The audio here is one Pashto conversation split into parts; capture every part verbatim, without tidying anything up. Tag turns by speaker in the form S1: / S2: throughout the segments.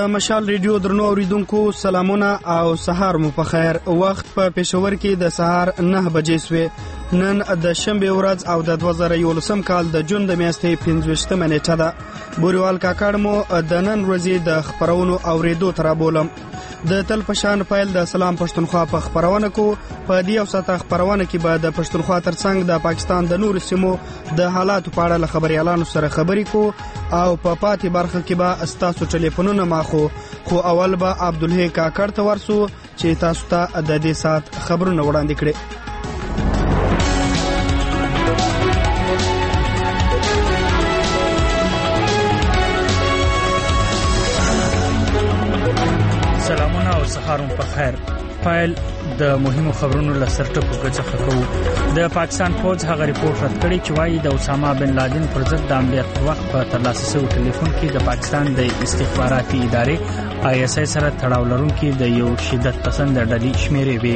S1: د مشال ریډیو درنو اوریدونکو سلامونه او سهار مو په خیر. وخت په پېښور کې د سهار نه بجې سوې. نن د شنبه ورځ او د دوه زره یولسم کال د جون د میاشتې پنځویشتمه نیټه ده. بوریوال کاکړ مو د نن ورځې د خبرونو اوریدو ته رابولم. د تل پشان پیل د سلام پښتونخوا په خبرونه کو. په دې او ساته خبرونه کې به د پښتونخوا ترڅنګ د پاکستان د نورو سیمو د حالاتو په اړه خبريالانو سره خبرې کو او په پا پاتې برخه کې به استاسو ټلیفونونه ماخو. خو اول به عبدالحی کاکړ ته ورسو چې تاسو ته د دې سات خبرونه وړاندې کړي.
S2: سلامونه او سهار مو په خیر. فایل د مهمو خبرونو لسر ټکو څخه کوو. د پاکستان فوج هغه ریپورت رد کړی چې وايي د اسامه بن لادن پر ضد د عملیات په وخت په ترلاسه شوی ټلیفون کې د پاکستان د استخباراتي ادارې آی اس آی سره تړاو لرونکي د یو شدت پسند ډلې شمیرې وي.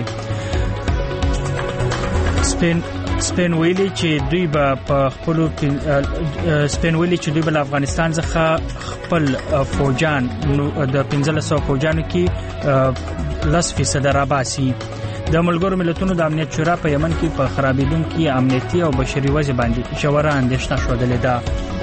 S2: سپین سپین ویلي چې دوی به په خپل سپین ویلي چې دوی به افغانستان څخه خپل فوجان د پنځه سوه فوجانو کې لس فیصد راباسي. د ملګرو ملتونو د امنیت شورا په یمن کې په خرابېدونکي امنیتي او بشري وضع باندې ژوره اندېښنه ښودلې ده.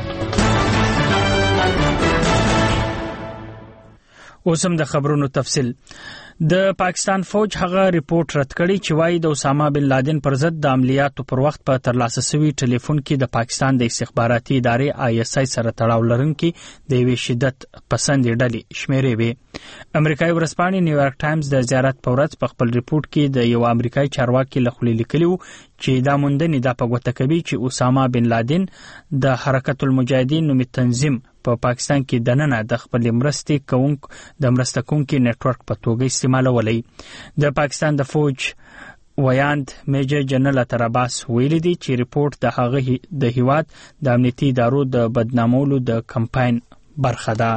S2: اوس هم د خبرونو تفصیل. د پاکستان فوج هغه ریپورت رد کړی چې وايي د اسامه بن لادن پر ضد د عملیاتو پر وخت په ترلاسه شوی ټلیفون کې د پاکستان د استخباراتي ادارې آی اس آی سره تړاو لرونکي د یوې شدت پسند ډلې شمیرې وي. امریکایي ورځپاڼې نیویارک ټایمز د زیارت په ورځ په خپل ریپورت کې د یو امریکایي چارواکي له خولې لیکلي وو چې دا موندنې دا په ګوته کوي چې اسامه بن لادن د حرکت المجاهدین نومي تنظیم په پا پاکستان کې دننه د خپل مرستې کوونکو د مرسته کوونکو نتورک په توګه استعمالولای. د پاکستان د فوج ویاند میجر جنرال اتر عباس ویلي دی چې ریپورت د هغه د هیواد د امنیتي ادارو د بدنامولو د کمپاین برخه ده.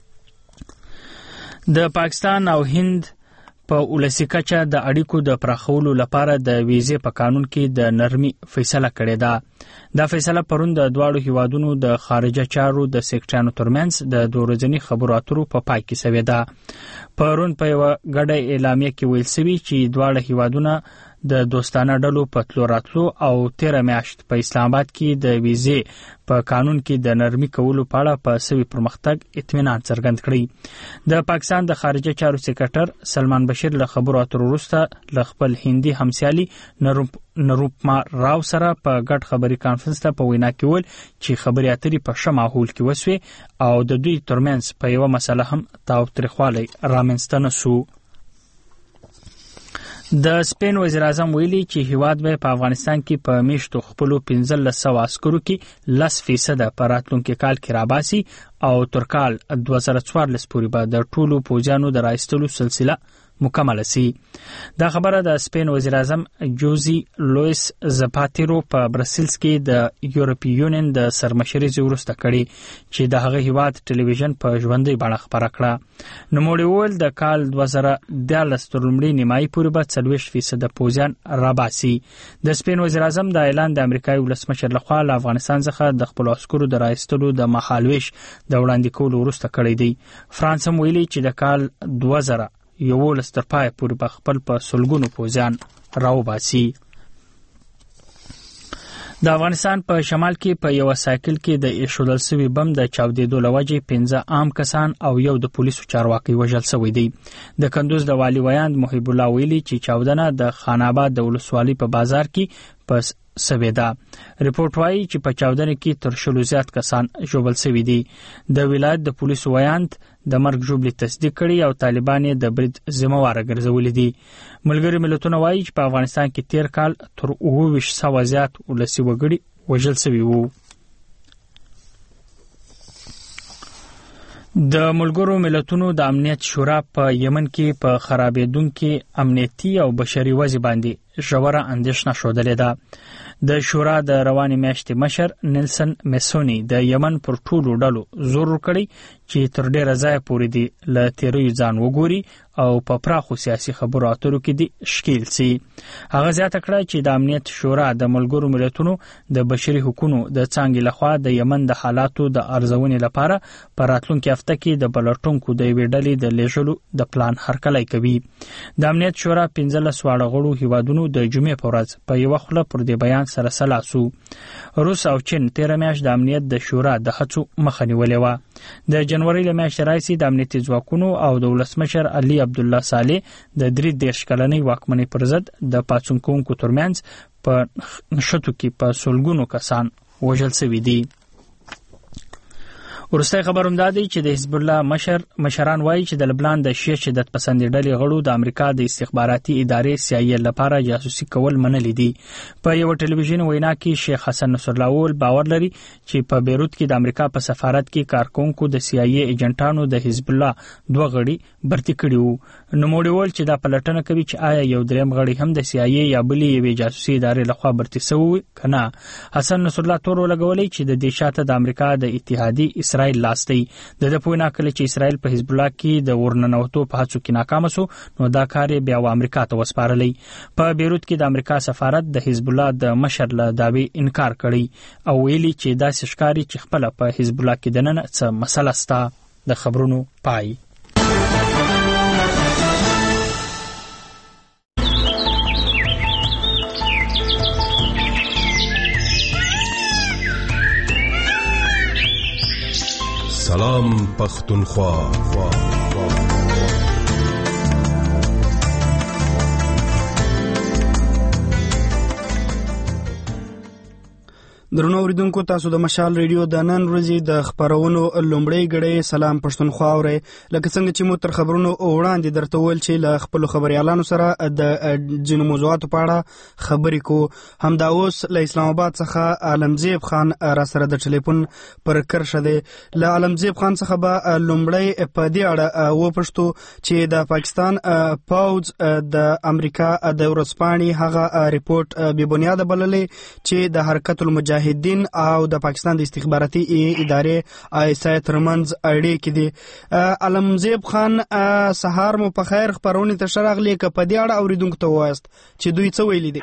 S2: د پاکستان او هند په ولسی کچه د اړیکو د پراخولو لپاره د ویزې په قانون کې د نرمي فیصله کړې ده. دا فیصله پرون د دواړو هیوادونو د خارجه چارو د سکرټریانو ترمنځ د دوه ورځني خبرو اترو په پای کې شوې ده. پرون په یو غړې اعلامیه کې ویل شوی چې دواړه هیوادونه د دوستانه ډلو په تلو راتلو او تیر میاشت په اسلام آباد کې د ویزې په قانون کې د نرمي کولو په اړه په سوي پرمختګ اطمینان څرګند کړی. د پاکستان د خارجه چارو سکرټر سلمان بشیر له خبرو اترو وروسته له خپل هندي همسیالي نروپما راو سره په ګډ خبري کانفرنس ته په وینا کې ویل چې خبري اترې په ښه ماحول کې وسوې او د دوی ترمنځ په یوه مسله هم تاوتریخوالی رامنځته نه سو. د سپین وزیر اعظم ویلي چې هیواد به په افغانستان کې په میشتو خپلو پنځلس سوه عسکرو کې لس فیصد په راتلونکي کال کې راباسي او تر کال دوه زره څوارلس پورې به د ټولو پوځیانو د راایستلو سلسله مکمل سي. دا خبره د سپین وزیر اعظم جوزی لوئس زپاتیرو په برسلز کې د یورپی یونین د سرمشرۍ وروسته کړي چې د هغه هیواد ټلویزیون په ژوندۍ بڼه خبره کړه. نوموړي وویل د کال دوه زره دیارلس تر لومړۍ نیمایي پورې به څلوېښت فیصد پوځیان راباسي. د سپین وزیر اعظم د اعلان د امریکایي ولسمشر لخوا له افغانستان څخه د خپلو عسکرو د راایستلو د مهالویش د وړاندې کولو وروسته کړی دی. فرانس هم ویلي چې د کال دوه زره یولس تر پای پورې به خپل په سلګونو پوځیان راوباسي. د افغانستان په شمال کې په یو سایکل کې د ایښودل شوي بم د چاودېدو له وجې پنځه عام کسان او یو د پولیسو چارواکي وژل شوی دی. د کندوز د والي ویاند محب الله ویلي چې چاودنه د خان آباد د ولسوالۍ په بازار کې په سوي ده. ریپورت وايي چې په چاودنه کې تر شلو زیات کسان ژوبل شوي دي. د ولایت د پولیسو ویاند د مرګ ژوبلې تصدیق کړي او طالبان یې د برید ذمہواره ګرځولي دي. ملګري ملتونه وايي چې په افغانستان کې تیر کال تر اووه ویشت سوه زیات ولسي وګړي وژل شوي وو. د ملګرو ملتونو د امنیت شورا په یمن کې په خرابېدونکي امنیتي او بشري وضع باندې ژوره اندېښنه ښودلې ده. د شورا د روانې میاشتې مشر نیلسن میسونی د یمن پر ټولو ډلو زور ورکړی چې تر ډیره ځایه پورې دې له تیریو ځان وګوري او په پراخو سیاسي خبرو اترو کې دي شکیل سي. هغه زیاته کړه چې د امنیت شورا د ملګرو ملتونو د بشري حقوقو د څانګې لخوا د یمن د حالاتو د ارزونې لپاره په راتلونکي هفته کې د بلټونکو د یوې ډلې د لیږلو د پلان هرکلی کوي. د امنیت شورا پنځلس واړه غړو هیوادونو د جمعې په ورځ په یوه خوله پر دې بیان سره سلا سو. روس او چین تېره میاشت د امنیت د شورا د هڅو مخه نیولې وه. د جنوري له میاشتې راهیسې د امنیتي ځواکونو او د ولسمشر علي عبدالله صالح د درې دېرش کلنۍ واکمنۍ پر ضد د پاڅون کوونکو ترمنځ په نښتو کې په سلګونو کسان وژل شوي دي. ورسته خبر هم دا دی چې د حزب الله مشر مشران وایي چې د لبنان د شیعه شدت پسندي ډلې غړو د امریکا د استخباراتي ادارې سی آی ای لپاره جاسوسي کول منلي دي. په یو ټلویزیون وینا کې شیخ حسن نصر الله اول باور لري چې په بیروت کې د امریکا په سفارت کې کارکونکو د سی آی ای ایجنټانو د حزب الله دوه غړي برتي کړي وو. نوموړي وویل چې دا پلټنه کوي چې آیا یو دریم غړي هم د سی آی ای یا بلې یوې جاسوسي ادارې لخوا برتي شوی کنه. حسن نصر الله تور ولګولې چې د دې شاته د امریکا د اتحادي اسرائیل لاستی د د پوینا کله چې اسرائیل په حزب الله کې د ورننوتو په هڅو کې ناکام شو نو دا کار بیا و امریکا ته وسپارلې. په بیروت کې د امریکا سفارت د حزب الله د مشر له داوی انکار کړی او ویلي چې دا ښکاری چې خپل په حزب الله کې دننه څه مسله ستا. د خبرونو پای.
S3: سلام پختونخوا.
S1: درنو اوریدونکو، تاسو د مشال ریډیو د نن ورځې د خبرونو لومړی غړی سلام پښتونخوا اورئ. لکه څنګه چې مو تر خبرونو وړاندې درته ویل چې له خپل خبريالانو سره د جنو موضوعاتو په اړه خبرې کو. همدا اوس له اسلام آباد څخه عالمزیب خان را سره د ټلیفون پر کرشه دی. له عالمزیب خان څخه به لومړی په دې اړه وپوښتو چې د پاکستان پوځ د امریکا د ورځپاڼې هغه ریپورت بې بنیاده بللې چې د حرکت المجاهدین مجاهدین او د پاکستان د استخباراتي ادارې آی اس آی ترمنځ اړیکې دي. علمزیب خان، سهار مو په خیر. خبرونه ته شراغلی ک په دې اړه اوریدونکو ته وایست چې دوی څه ویلي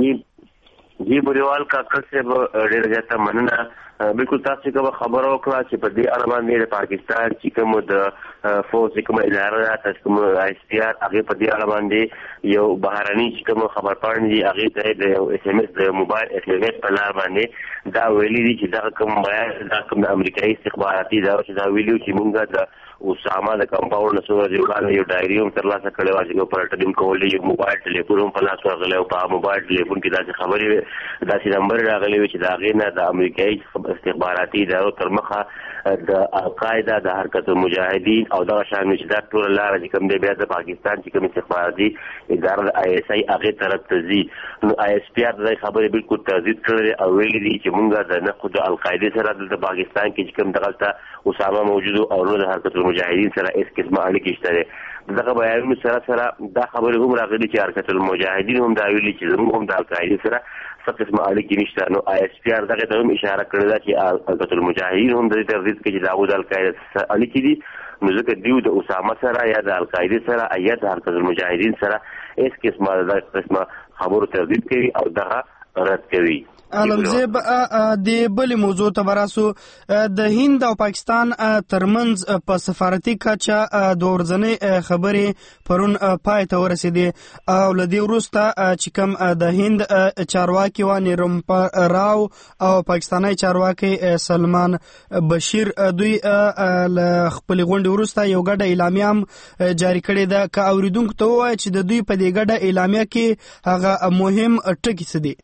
S1: دي.
S4: جی بریوال کا کسب ډیر زیاته مننه. بالکل تاسو کوم خبر وکړه چې په دې اړه باندې د پاکستان چې کوم د فوج کوم اداره تاسو کوم آی اس پی آر هغه په دې اړه باندې یو بهراني چې کوم خبر پاڼې هغه ته د اس ام اس د موبایل اس ام اس په لار باندې دا ویلي دي چې دا کوم بیان دا کوم امریکایي استخباراتي اداره چې دا ویلي چې مونږه د اسامه د کمپاوند نسو یو کال یو ډایری هم ترلاسه کړو چې په ټلیم کولې یو موبایل ټلیفون هم په لاس ورغلی او په موبایل ټلیفون کې داسې خبرې داسې نمبر راغلی چې دا غینه د امریکایي استخباراتي ادارو تر مخه د القاعده د حرکت المجاهدین او دغه شان چې دا ټول لار چې کوم دی بیا د پاکستان چې کوم استخباراتي اداره د آی اس آی هغه طرف ته ځي. نو آی اس پی آر د خبرې بالکل تزید کړل او ویلي دي چې مونږه د نقد القاعده سره د پاکستان کې کوم دغه اسامه موجود او نو د حرکت المجاهدین سره اس قسمه اړیکې شته. دغه بیانونو سره سره دا خبرې هم راغلي چې حرکت المجاهدین هم دا ویلي چې زموږ هم د القاعده سره څه قسمه اړیکې نشته. نو آی اس پی آر دغه ته هم اشاره کړې ده چې حرکت المجاهدین هم د دې تردید کوي چې دا د القاعده سره اړیکې دي. نو ځکه دیو د اسامه سره یا د القاعده سره یا د حرکت المجاهدین سره اس قسمه د قسمه خبرو تردید کوي او دغه رد کوي.
S1: علمزیب، د بل موضوع ته براسو د هند او پاکستان ترمنځ په سفارتي کچه د ورځنۍ خبرې پرون پای ته ورسېدې او له دې وروسته چې کوم د هند چارواکي و نیرومپا راو او پاکستاني چارواکي سلمان بشیر دوی له خپل غونډې وروسته یو ګډه اعلامیه هم جاری کړې ده. که اوریدونکو ته ووایي چې د دوی په دې ګډه اعلامیه کې هغه مهم ټکي څه دي؟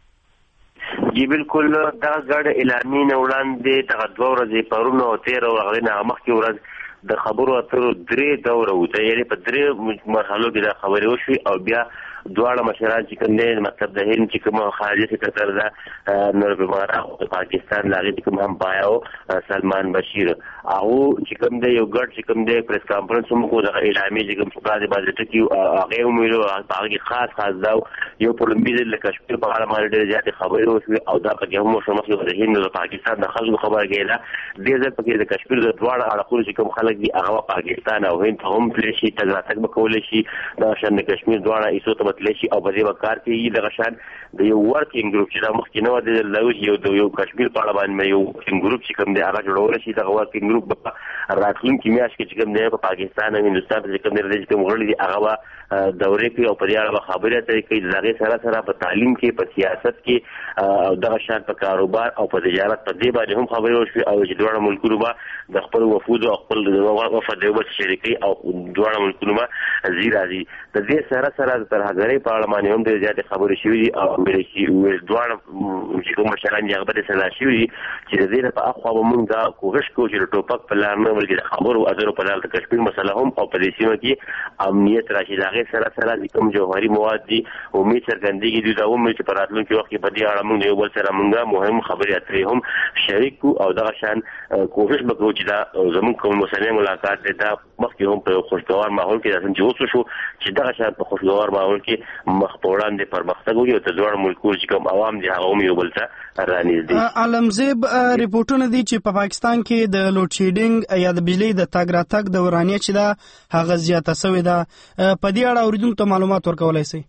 S4: جی بالکل دا ګډ اعلامیه نه وړاندې دغه دوه ورځې پرون او تېره ورځ نه مخکې ورځ د خبرو اترو درې دوره وته، یعنې په درې مرحلو کې دا خبرې وشوې او بیا دواړه مشران چې کوم دي مطلب د هند چې کوم خارجي سکرټر دا نور بیمار او پاکستان لاغي چې کوم هم پایو سلمان بشیر او چې کوم دی یو ګډ چې کوم دی پریس کانفرنس هم کو د اعلامي چې کوم څه د باندې ټکی هغه هم ویلو هغه خاص خاص دا یو پرلمبي د کشمیر په اړه باندې ډېر زیات خبرې وشوې او دا پکې هم شو مخکې د هند او پاکستان د خلکو خبره کېده دې ځل پکې د کشمیر د دواړو اړخونو چې کوم خلک دي هغه پاکستان او هند هم پلی شي تګراتک وکول شي دا شان د کشمیر دواړه ایسو ته متلی شي او په دې وکړ کې د غشان د یو ورکینګ ګروپ چې دا مخکې نو د لوي یو د یو کشمیر په اړه باندې یو ورکینګ ګروپ چې کوم دی هغه جوړول شي دا ورکینګ ګروپ په راتلون کې میاش کې چې کوم دی په پاکستان او هندستان کې کوم دی چې کوم غړي دي هغه دورې کې او په دې اړه خبرې اترې کوي دغه سره سره په تعلیم کې په سیاست کې او دغه شان په کاروبار او په تجارت په دې باندې هم خبرې وشوي او چې دواړه ملکونو به د خپل وفود او خپل وفد یو بل شریکي او دواړه ملکونو به زی راځي د دې سره سره د ترهګرۍ په اړه باندې هم ډېر زیاتې خبرې شوي دي او ویل شي دواړه چې کوم مشران یې هغه به سلا شوي دي چې د دې په اخوا به موږ دا کوښښ کوو چې د ټوپک په لار نه بلکې د خبرو اترو په لار د کشمیر مسله هم او په دې سیمه کې امنیت راشي د هغې سره سره د کوم جوهري مواد دي امید څرګندېږي دوی دا ومني چې په راتلونکي وخت کې په دې اړه موږ یو بل سره موږ مهم خبرې اترې هم شریک کړو او دغه شان کوښښ به کوو چې دا زموږ کوم مسلې ملاقات دی دا مخکې هم په خوشګوار ماحول کې داسې چې اوس شو چې دغه شان په خوشګوار ماحول کې مخ په وړاندې پرمختګ وکړي او د دواړو ملکونو چې کوم عوام دي هغه هم یو بل ته رانږدې
S1: عالمزیب ریپورټونه دي چې په پاکستان کې د لوډ شیډینګ یا د بجلی د تګ راتګ د ورانیه چې دا هغه زیاته شوې ده په دې اړه اوریدونکو ته معلومات ورکولای شي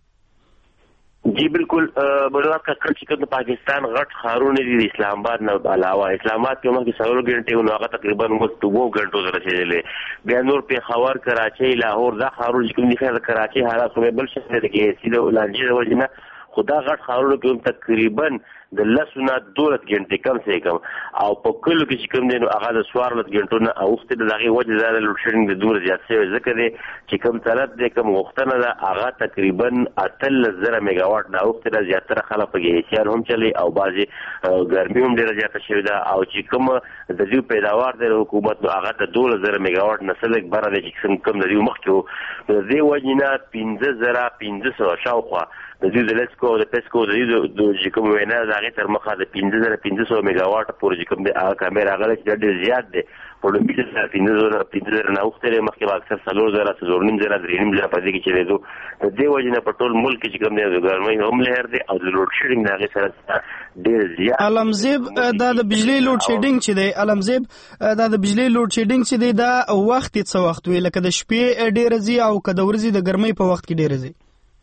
S4: جی بالکل بلوات کا کل چې د پاکستان غټ ښارونه دي د اسلام آباد نه علاوه اسلام آباد کې مخکې څلور غنټې نو هغه تقریبا موږ دوه غنټو سره رسېدلې بیا نور پېښور کراچۍ لاهور دا ښارونه چې کوم دي خیر کراچۍ حالات خو بل څه دي کې سیده لانجې د وجه نه خدا غټ ښارونه کې تقریبا د لسونه دولت غنټې کم سه کم او په کلو کې چې کوم دي نو هغه د سوارلت غنټو نه اوخته د هغه وجه زیاده لوډ شیډینګ د دومره زیات شوی ځکه دی چې کوم طلب دی کوم غوښتنه ده هغه تقریبا اتلس زره میگا واټ د اوخته د زیاتره خلک په هیڅیار هم چلی او بعضي ګرمي هم ډیره زیاته شوې ده او چې کوم د دې پیداوار د حکومت نو هغه د دولس زره میگا واټ نه سلک بره دی چې کوم د دې مخکې د دې وجه نه پنځه زره پنځه سوه شاوخوا د دې د لیسکو د پیسکو د دې د کوم وینا د هغه تر مخه د پنځه زره پنځه سوه میگا واټ پورې کوم د هغه کیمرا هغه چې ډېر زیات دی په لومبي سره پنځه زره پنځه زره نه وختره مخکې به اکثر څلور زره څلور نیم زره درې نیم زره په دې کې چلیدو د دې وجه نه په ټول ملک کې کوم دی د ګرمۍ هم لهر دی او د لوډ شیډینګ هغه سره ډېر زیات
S1: علمزیب دا د بجلی لوډ شیډینګ چې دی علمزیب دا د بجلی لوډ شیډینګ چې دی دا وخت څه وخت وی لکه د شپې ډېر زی او که د ورځې د ګرمۍ په وخت کې ډېر زی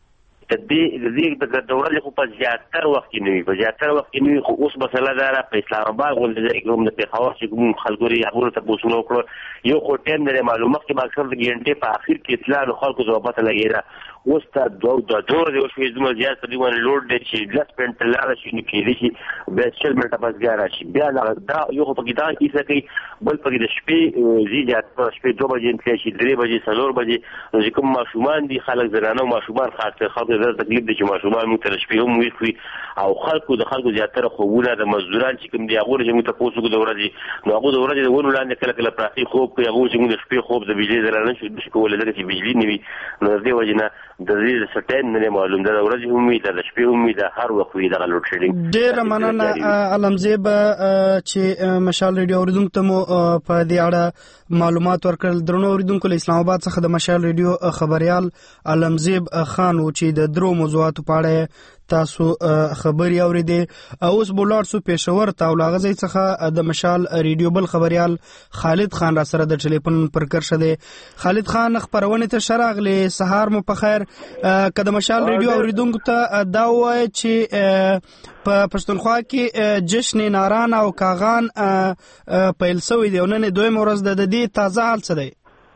S4: د دې د دې د دورې خو په زیاتره وخت کې نه وي په زیاتره وخت کې نه وي خو اوس مسله دا را په اسلام آباد غونډه کې کوم د پیښور چې کوم خلکو لري هغه ته پوښتنه وکړه یو خو ټیم د معلومات کې اکثر د ګنټې په اخر کې اطلاع خلکو ځواب ته لګیږي اوس ته دوه د دور د اوس یې زموږ زیات تقریبا لوډ دی چې لاس پنټ لار شي نو کې دي چې به شل منټه پس ګار شي بیا دا یو په کې دا کیسه کوي بل په د شپې زیات په شپې دوه بجې تل شي درې بجې څلور بجې نو کوم ماشومان دي خلک زنانه او ماشومان خاصه خلک د تکلیف دي چې ماشومان مو تر شپې هم وي او خلکو د خلکو زیاتره خوبونه د مزدوران چې کوم دی هغه چې موږ ته پوسو د ورځې نو هغه د ورځې د ونو لاندې کله کله پراخي خوب کوي هغه چې موږ د شپې خوب د بجلی زرانه شو کولای دغه چې بجلی نه وي نو د دې وجنه د دې سټین نه معلوم ده د ورځې هم وي د شپې هم وي د هر وخت وي د لوډ شیډینګ
S1: ډېر مننه علمزیب چې مشال ریډیو اوریدونکو ته مو په دې اړه معلومات ورکړل درنو اوریدونکو له اسلام آباد څخه د مشال ریډیو خبريال علمزیب خان و چې د درو موضوعاتو په اړه تاسو خبري اورېدې اوس بولار سو پېښور ته ولاغزي څخه د مشال ریډیو بل خبريال خالد خان را سره د ټلیفون پر کرشه دی خالد خان خبرونه ته شراغله سهار مو په خیر کله مشال ریډیو اوریدونکو ته دا وایي چې په پښتونخوا کې جشن ناران او کاغان پیل شوی دی نن دویم ورځ د دې تازه حال څه دی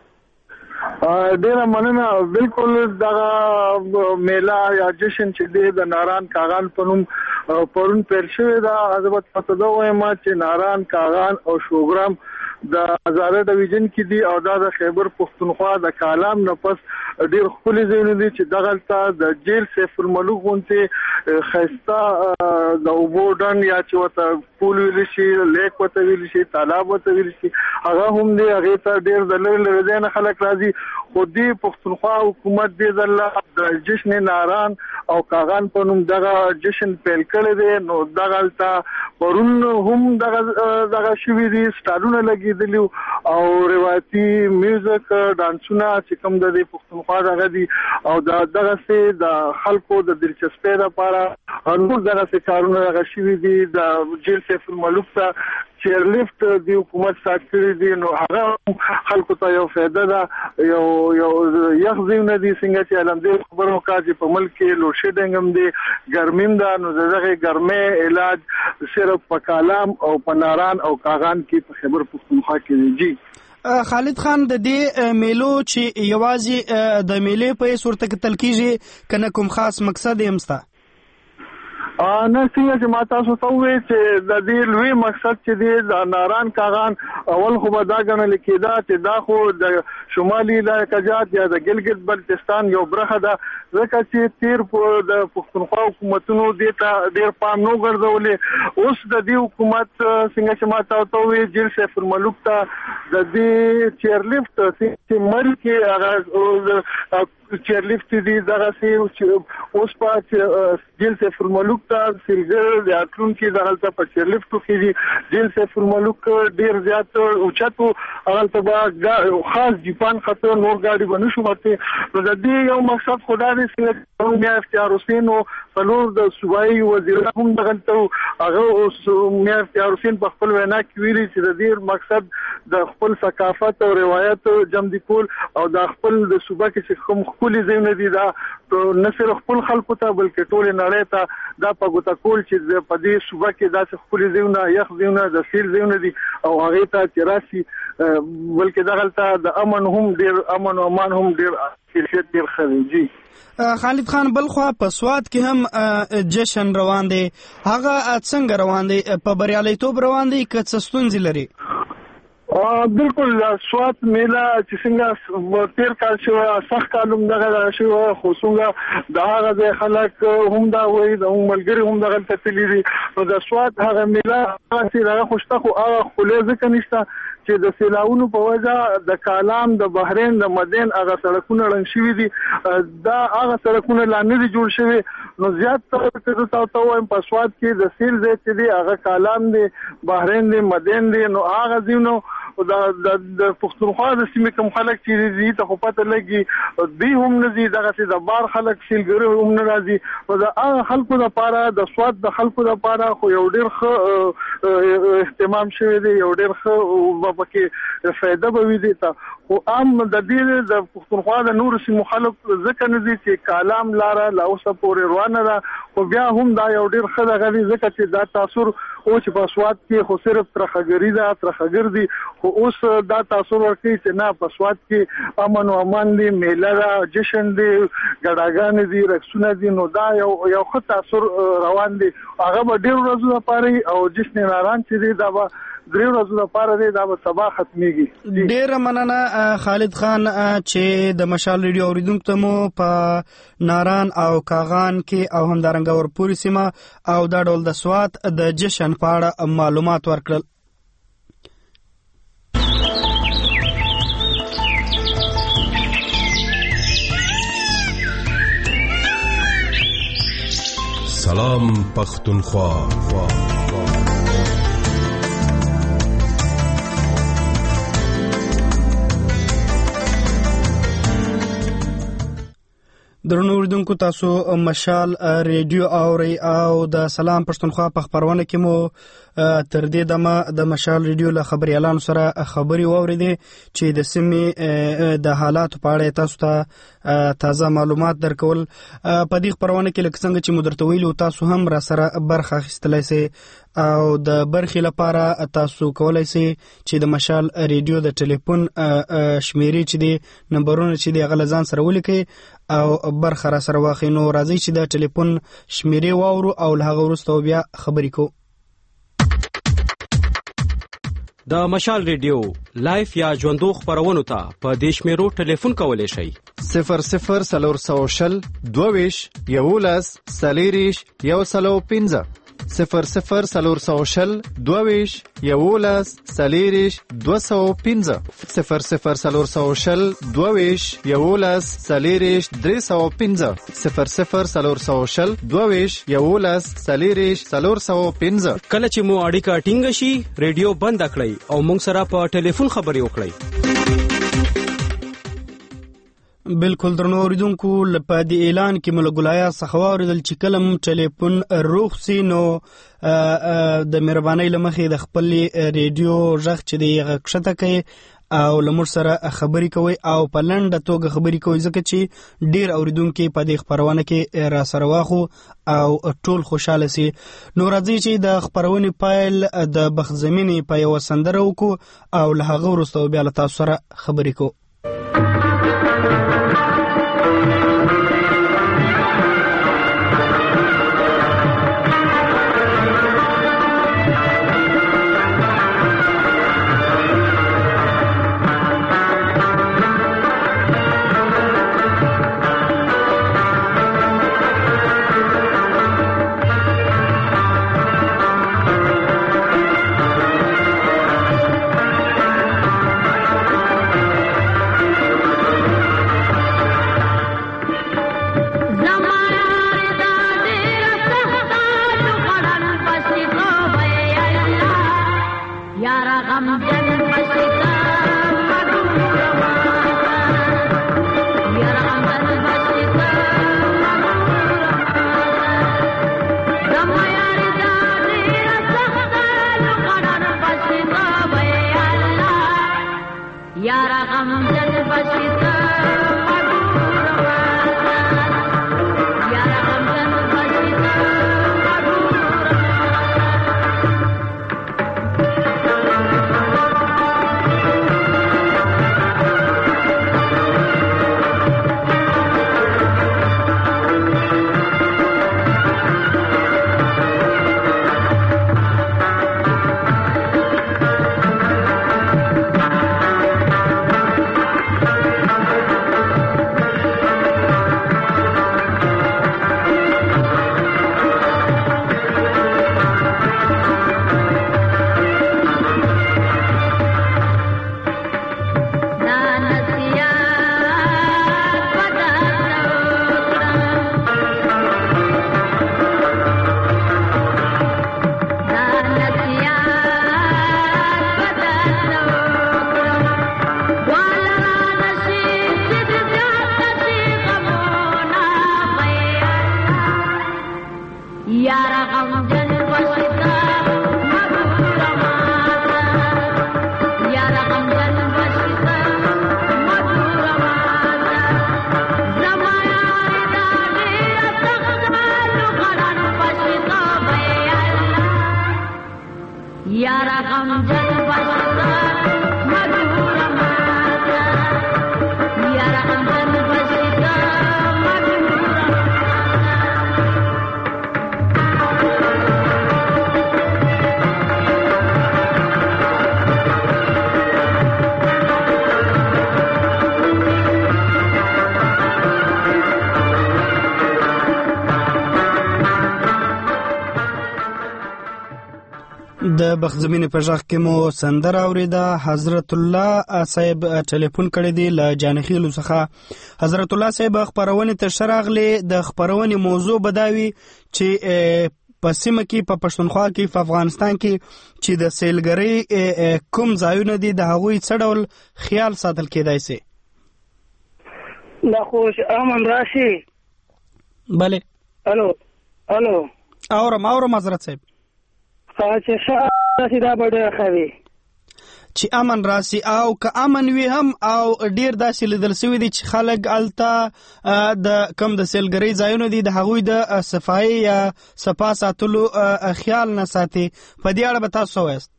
S5: ډیره مننه بالکل دغه میله یا جشن چې دی د ناران کاغان په نوم پرون پیل شوی دا حضرت فتدا وایم چې ناران کاغان او شوګرام د هزاره ډیویژن کې دي او دا د خیبر پښتونخوا د کالام نه پس ډیر خپل ځایونه دي چې دغلته د جیل سیف الملوک غونته خستا د وبودن یا چې وته پول ویل شي لیک وته ویل شي تالاب وته ویل شي هغه هم دي هغه ته ډیر د لری لری خلک راځي خو دې پښتونخوا حکومت دې د د جشن ناران او کاغان په نوم دغه جشن پیل کړی دی نو دغلته پرون هم دغه دغه شوی دي سټارونه لګیدلی او روایتي میوزیک ډانسونه چې کوم د پښتونخوا دغه دي او دغه سي د خلکو د دلچسپۍ لپاره نور دغه سي کارونه دغه شوی دي د جیل سیف الملوک ته چیرلیفت دی حکومت ساتلی دی نو هغه خلکو ته یو فائدہ ده یو یو یخ زیونه دي څنګه چې علم دې خبرو کاږي په ملک کې لو شیډنګ هم دي ګرمیم ده نو دغه ګرمه علاج صرف په کالام او په ناران او کاغان کې په خیبر پښتونخوا کې دي
S1: خالد خان د دې میلو چې یوازې د میلې په صورت کې تل کیږي کنه کوم خاص مقصد یې مستا
S5: نه څنګه چې ما تاسو ته وې چې د دې لوی مقصد چې دی د ناران کاغان اول خو به دا ګڼل کېده چې دا خو د شمالي علاقات یا د ګلګت بلتستان یو برخه ده ځکه چې تیر د پښتونخوا حکومتونو دې ته ډېر پام نه ګرځولې اوس د دې حکومت څنګه چې ما تاسو ته وې جیل سیف الملوک ته د دې چیرلیفت چې مر کې هغه چیرلیفت دي دغه سي اوس په جیل سیف الملوک ته سیلګر د اټلون کې دغه په چیرلیفت کې دي جیل سیف الملوک ډیر زیات اوچتو هغه ته خاص جیپان خطر نور گاډي بنو شو مته نو د دې یو مقصد خدای دې څنګه میا اختیار حسین او څلور د صوبایي وزیر هم دغه ته هغه میا اختیار حسین په خپل وینا کې ویلي چې د دې مقصد د خپل ثقافت او روایت جمع دي کول او د خپل د صوبه کې کوم خپل ځایونه دي دا نه صرف خپل خلکو ته بلکې ټول نړۍ ته دا په ګوته کول چې په دې صوبه کې دا خپل ځایونه یخ ځایونه د سیل ځایونه دي او هغه ته چراسي بلکې دغلته د امن هم ډیر امن او امان هم ډیر کیفیت ډیر خريجي
S1: خالد خان بلخوا په سواد کې هم جشن روان دی هغه څنګه روان دی په بریالیتوب روان دی که څه ستونزې لري
S5: بالکل سواد میلا چې څنګه تیر کال شو سخت کالم دغه شو خو څنګه د هغه د خلک هم دا وایي د ملګری هم دغه تتلی دي نو د سواد هغه میلا چې هغه خوشته خو هغه خلې ځکه نشته چې د سیلاونو په وجه د کالام د بحرین د مدین هغه سړکونه رنګ شوي دي دا هغه سړکونه لا نه دي جوړ شوي نو زیات تر څه تاسو وایم په سواد کې د سیل ځای چې دی هغه کالام دی بحرین دی مدین دی نو هغه ځینو دا د پښتونخوا د سیمې کوم خلک چې دي ته خو پته لګي دوی هم نه دي دغه چې د بار خلک سیلګری هم نه راځي او د هغه خلکو لپاره د سواد د خلکو لپاره خو یو ډېر ښه اهتمام شوی دی یو ډېر ښه په کې فایده به وي دي ته خو عام د دې د پښتونخوا د نور سیمو خلک ځکه نه دي چې کالام لاره لا اوسه پورې روانه ده خو بیا هم دا یو ډېر ښه دغه دی ځکه چې دا تاثر او چې په سواد کې خو صرف ترخګری ده ترخګر دي خو اوس دا تاثر ورکوي چې نه په سواد کې امن او امان دی میله ده جشن دی ګډاګان دي رقصونه دي نو دا یو یو ښه تاثر روان دی هغه به ډېر ورځو لپاره او جشن ناران چې دی دا به درې ورځو لپاره دی دا به سبا ختميږي
S1: ډېر مننه خالد خان چې د مشال ریډیو اوریدونکو ته مو په ناران او کاغان کې او همدارنګه ورپورې سیمه او دا ډول د سواد د جشن په اړه معلومات ورکړل
S3: سلام پختونخوا درنو اوریدونکو تاسو مشال ریډیو اوري او د سلام پښتونخوا په خبرونه کې مو تر دې دمه د مشال ریډیو له خبري اعلان سره خبري واوریدي چې د سیمې د حالات په اړه تاسو ته تازه معلومات درکول په دې خبرونه کې لکه څنګه چې مدرته ویلو تاسو هم را سره برخه اخیستلای سي او د برخې لپاره تاسو کولای سي چې د مشال ریډیو د ټلیفون شمیرې چې دی نمبرونه چې دی غل ځان سره ولیکي او برخه را سره واخی نو راځي چې د ټلیفون شمیرې واورو او له هغه وروسته بیا خبرې کو
S6: د مشال ریډیو لایف یا ژوندو خبرونو ته په دیش میرو ټلیفون کولی شئ
S7: صفر صفر سلور سو شل دوویش یولس سلیریش یو سلو پنځه صفر صفر سلور سو شل دوویش یولس سلیریش دو سو پنځه صفر صفر سلور سو شل دوویش یولس سلیریش درې سو پنځه صفر صفر سلور سو شل دوویش یولس سلیریش سلور سو پنځه.
S6: کله چې مو اړیکه ټینګه شي ریډیو بند کړئ او موږ سره په ټلیفون خبرې وکړئ.
S1: بالکل درنو اوریدونکو په دې اعلان کې ملګلایا څخه واوریدل چې کلم ټلیفون روغ سي نو د مهربانۍ لمخې د خپل ریډیو غږ چې دی غږ کوي او لمر سره خبرې کوي او په لنډه توګه خبرې کوي ځکه چې ډیر اوریدونکو په دې خبرونه کې را سره واخو او ټول خوشاله سي. نو راځي چې د خبرونې پایل د بخزمینې په یو سندره وکړو او له هغه وروسته بیا له تاسو سره خبرې کوو. د بخزمینې په ژغ کې مو سندره اوریده. حضرت الله صاحب ټلیفون کړی دی له جانخیلو څخه. حضرت الله صاحب خبرونه ته شراغلی د خبرونه موضوع بداوي چې په سیمه کې په پښتونخوا کې په افغانستان کې چې د سیلګری کوم ځایونه دي د هغوی څه ډول خیال ساتل کېدای شي.
S8: دا خوش امن راشي.
S1: بله
S8: الو الو
S1: اورم اورم حضرت صاحب
S8: چې شاه دا بډه خوي
S1: چې امن راسي او که امن وي هم او ډیر داسې لیدل شوی دي چې خلک الته د کم د سیلګری ځایونه دي د هغوی د صفایي یا صفا ساتلو خیال نه ساتي. په دې اړه به تاسو وایاست؟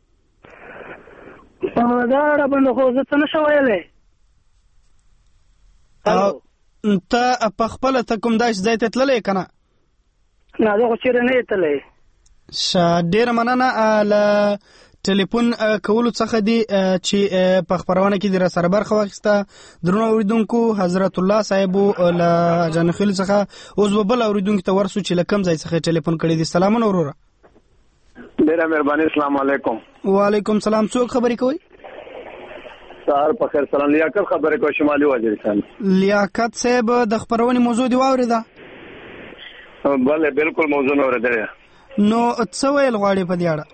S8: په دا اړه باندې خو زه څه نشم ویلی.
S1: ته په خپله ته کوم داسې ځای ته تللی که نه؟
S8: نه زه خو چېرې نه یې تللی.
S1: ډیره مننه له ټلیفون کولو څخه دی چې په خبرونه کې د سره برخه واخیسته درنو اوریدونکو حضرت الله صاحب له جنخیل څخه اوس بل اوریدونکو ته ورسو چې لکم ځای څخه ټلیفون کړی دی. سلام وروره.
S5: ډیره مهرباني. السلام علیکم.
S1: وعلیکم سلام. څوک خبرې کوي؟
S5: سهار په خیر. سلام. لیاقت خبرې کوي شمالي وزیرستان.
S1: لیاقت صاحب د خبرونه موضوع دی واوریدا؟
S5: بله بالکل موضوع اوریدل.
S1: نو څه ویل غواړي په دې اړه؟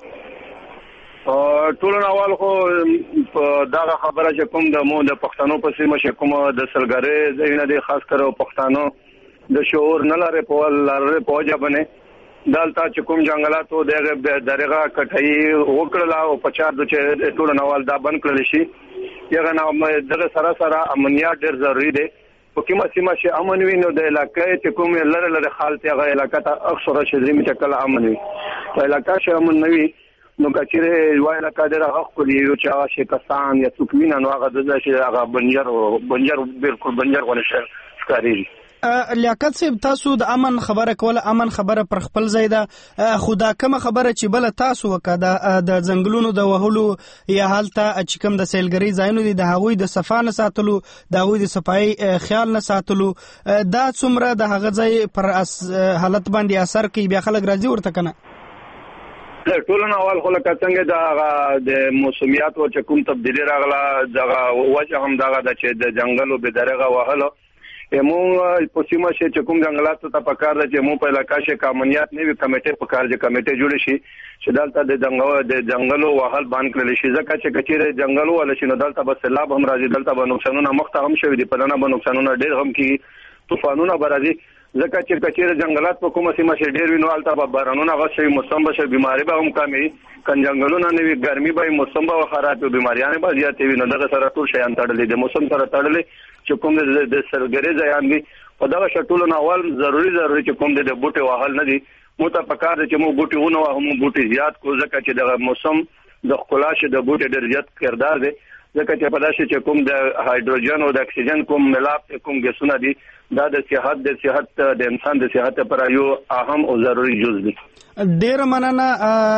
S5: ټول نوال خو دا خبره چې کوم د مو د پښتنو په سیمه چې کوم د سلګری ځینې دي خاص کر پښتنو د شعور نه لري په لاره په ځبنه دالته چې کوم جنگلاتو د درغه کټای وکړل او په چار د چې ټول نوال دا بند کړل شي یغه نو د سره سره امنیت ډیر ضروری دی. په کومه سیمه چې امن وي نو د علاقې چې کوم لره لره حالت هغه علاقې ته اکثره شي چې کله امن وي په علاقې چې امن نه وي نو کچره وای علاقې دغه حق کوي چې هغه شکستان یا څوکمینه نو هغه د چې هغه بنجر بنجر بالکل بنجر ونه ښکاری.
S1: لیاقت صاحب تاسو د امن خبره کوله امن خبره پر خپل ځای ده خدا کوم خبره چې بل تاسو وکړه د ځنګلونو د وهلو یا حالته چې کوم د سیلګری ځایونو دي د هغوی د صفانه ساتلو د هغوی د صفای خیال نه ساتلو دا څومره د هغه ځای پر حالت باندې اثر کوي بیا خلک راځي ورته کنه؟
S5: ټول نوال خو لکه څنګه دا د موسمیات او چې کوم تبدیلی راغله دغه وجه هم دغه د چې د جنگلو به درغه وهلو مو په سیمه چې کوم جنگلات ته پکار ده چې مو په علاقې کې قانونیت نه وي کمیټه پکار چې کمیټه جوړ شي چې دلته د جنگلو د جنگلو وهل باندې کړل شي ځکه چې کچېره جنگلو ول شي نو دلته به سیلاب هم راځي دلته به نقصانونه مخته هم شوي دي په لنه به نقصانونه ډېر هم کی طوفانونه برازي ځکه چې کچېره جنگلات په کومه سیمه کې ډېر وینو الته به بارانونه غوښوي موسم به شي بيماري به هم کمي کن جنگلونه نه وي ګرمي به موسم به خراب وي بيماریاں به زیاتې وي نو دغه سره ټول شیان تړلې دي موسم سره تړلې چې کوم د سرګری ځایان دي په دغه شټولو نوال ضروری ضروری چې کوم د بوټي واهل نه دي مو ته پکار چې مو بوټي ونه هم بوټي زیات کو ځکه چې د موسم د خلاص د بوټي ډېر زیات کردار دی ځکه چې په داسې چې کوم د هایدروجن او د اکسیجن کوم ملاپ کوم ګسونه دي دا د صحت د صحت د انسان د صحت لپاره یو اهم او ضروری جز دی.
S1: ډېر مننه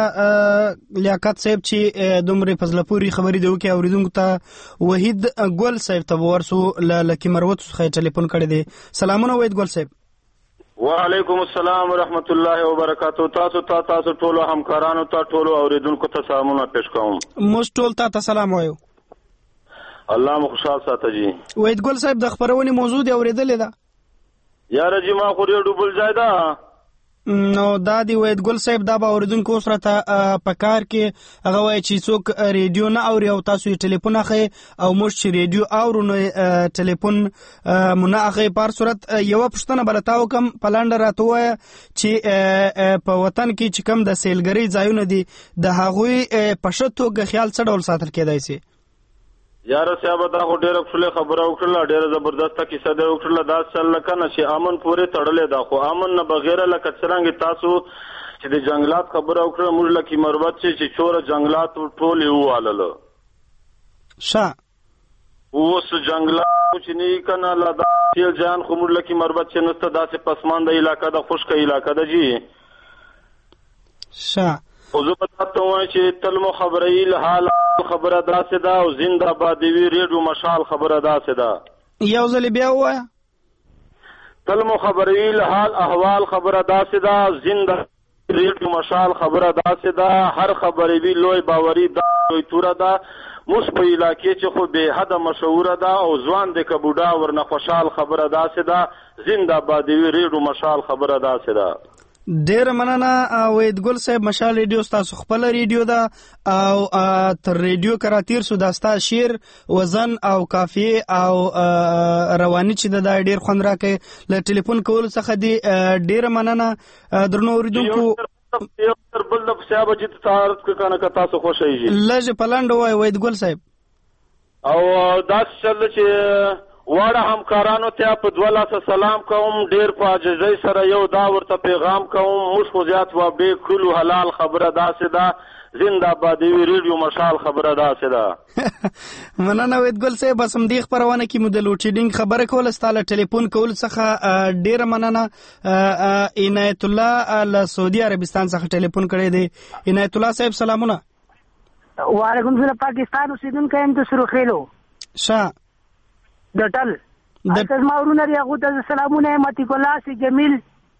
S1: لیاقت صاحب چې دومره فضلپوري خبرې دی وکي اوریدونکو ته وحید ګل صاحب ته ورسو لکه مروت څخه ټلیفون کړی دی. سلامونه وحید ګل صاحب.
S9: وعلیکم السلام ورحمت الله وبرکاتہ. تاسو ته تاسو ټول همکارانو ته ټول اوریدونکو ته سلامونه پېښ کوم.
S1: موږ ټول ته سلام وایو.
S9: الله مو خوشحال ساته جی.
S1: وحید ګل صاحب د خبرونې موضوع دی اوریدلې ده؟
S9: یاره جی ما خو ډېر ډوبل ځای ده
S1: نو دا دی وحید ګل صاحب دا به اوریدونکو سره ته په کار کې هغه وایي چې څوک ریډیو نه اوري او تاسو یې ټلیفون اخی او موږ چې ریډیو اورو نو ټلیفون مو نه اخی په هر صورت یوه پوښتنه بله تا وکړم په لنډه راته ووایه چې په وطن کې چې کوم د سیلګرۍ ځایونه دي د هغوی په ښه توګه خیال څه ډول ساتل کېدای شي؟
S9: یاره صاحب دا خو ډېره ښکلې خبره وکړله ډېره زبردسته کیسه دی وکړله دا چل نه کنه چې امن پورې تړلې ده خو امن نه بغیره لکه څرنګې تاسو چې د جنګلات خبره وکړه موږ لکه مربت چې چوره جنګلات ټول یې ووالله
S1: ښه
S9: اوس جنګلات چې نه کنه لا دا تیل جان خو موږ لکه مربت چې نسته داسې پسمانده علاقه ده خشکه علاقه ده جی
S1: ښه
S9: خو زه به تاته وایم چې تل مو خبرې له حال خبره داسې ده او زنده باد وي ریډیو مشال خبره داسې ده
S1: یو ځل بیا ووایه
S9: تل مو خبرې له حال احوال خبره داسې ده زنده ریډیو مشال خبره داسې ده هر خبرې وي لوی باوري ده لوی توره ده موږ په علاقې چې خو بې حده مشهوره ده او ځوان دی که بوډا ورنه خوشحال خبره داسې ده زنده باد وي ریډیو مشال خبره داسې ده.
S1: ډېر مننه وحید ګل صاحب. مشال ریډیو ستاسو خپله ریډیو ده او تر ریډیو که راتېر سو دا ستا شعر وزن او کافیې او رواني چې ده دا ډېر خوند راکوي له ټلیفون کولو څخه دي. ډېره مننه درنو اورېدونکو.
S9: یو تر بل د صاحب چې تعارض کنه که تاسو خوښیږي
S1: لږ په لنډه وایي وحید ګل صاحب.
S9: او داسې چل چې واړه همکارانو ته په دوه لاسه سلام کوم ډېر په عاجزۍ سره یو دا ورته پیغام کوم موږ خو زیات وابې کړلو حلال خبره داسې ده زنده باد وي ریډیو مشال خبره داسې ده.
S1: مننه وحید ګل صاحب. بس همدې خپرونه کې مو د لوډ شیډینګ خبره کوله ستا له ټلیفون کولو څخه ډېره مننه. عنایت الله له سعودي عربستان څخه ټلیفون کړی دی. عنایت الله صاحب سلامونه.
S8: وعلیکم السلام. پاکستان اوسیدونکی یم د سروخیلو
S3: شه
S8: د ټل د ماورونه لري هغه ته سلامونه یم. عتیق الله سي جمیل